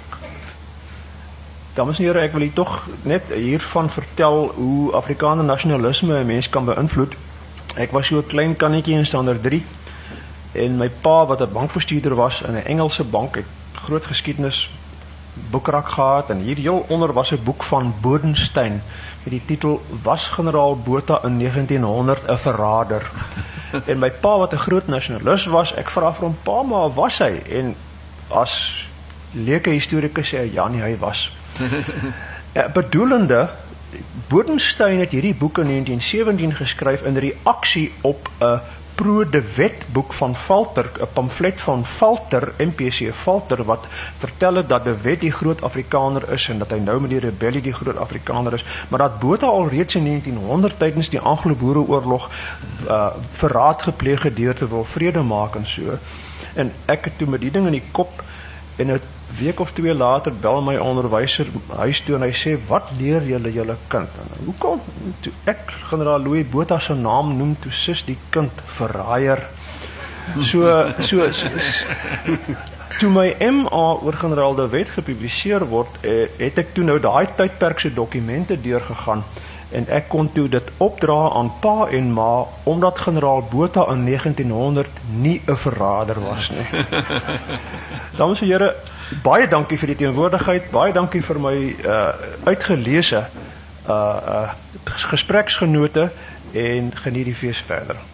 Dames en here, ek wil u tog net hiervan vertel hoe Afrikaner nasionalisme 'n mens kan beïnvloed. Ek was so 'n klein kannetjie in standaard drie en my pa wat 'n bankbestuurder was in 'n Engelse bank het groot geskiedenis boekrak gehad en hier heel onder was 'n boek van Bodenstein met die titel Was generaal Botha in negentien honderd 'n verrader. En my pa wat 'n groot nasionalis was, ek vra vir hom, pa, maar was hy? En as leuke historikus sê hy ja, nie, hy was. Uh, bedoelende, Bodenstein het hierdie boek in negentien sewentien geskryf in reaksie op 'n pro-de wet boek van Valter, 'n pamflet van Valter, M P C Valter, wat vertel het dat de Wet die groot Afrikaner is en dat hy nou met die rebellie die groot Afrikaner is, maar dat Botha al reeds in negentien honderd tydens die Anglo-Boereoorlog uh, verraad gepleeg het deur te wil vrede maak en so. En ek het toe met die ding in die kop en 'n week of twee later bel my onderwyser huis toe en hy sê, wat leer julle julle kind? En hoekom? Toe ek generaal Louis Botha se naam noem, toe sis die kind verraaier. So, so, so toe my M A oor generaal de Wet gepubliseer word, eh, het ek toe nou daai tydperk se dokumente deurgegaan en ek kon toe dit opdra aan pa en ma, omdat generaal Botha in negentien honderd nie 'n verrader was nie. Dames en here, baie dankie vir die teenwoordigheid, baie dankie vir my uh, uitgeleese uh, uh, gespreksgenote en geniet die fees verder.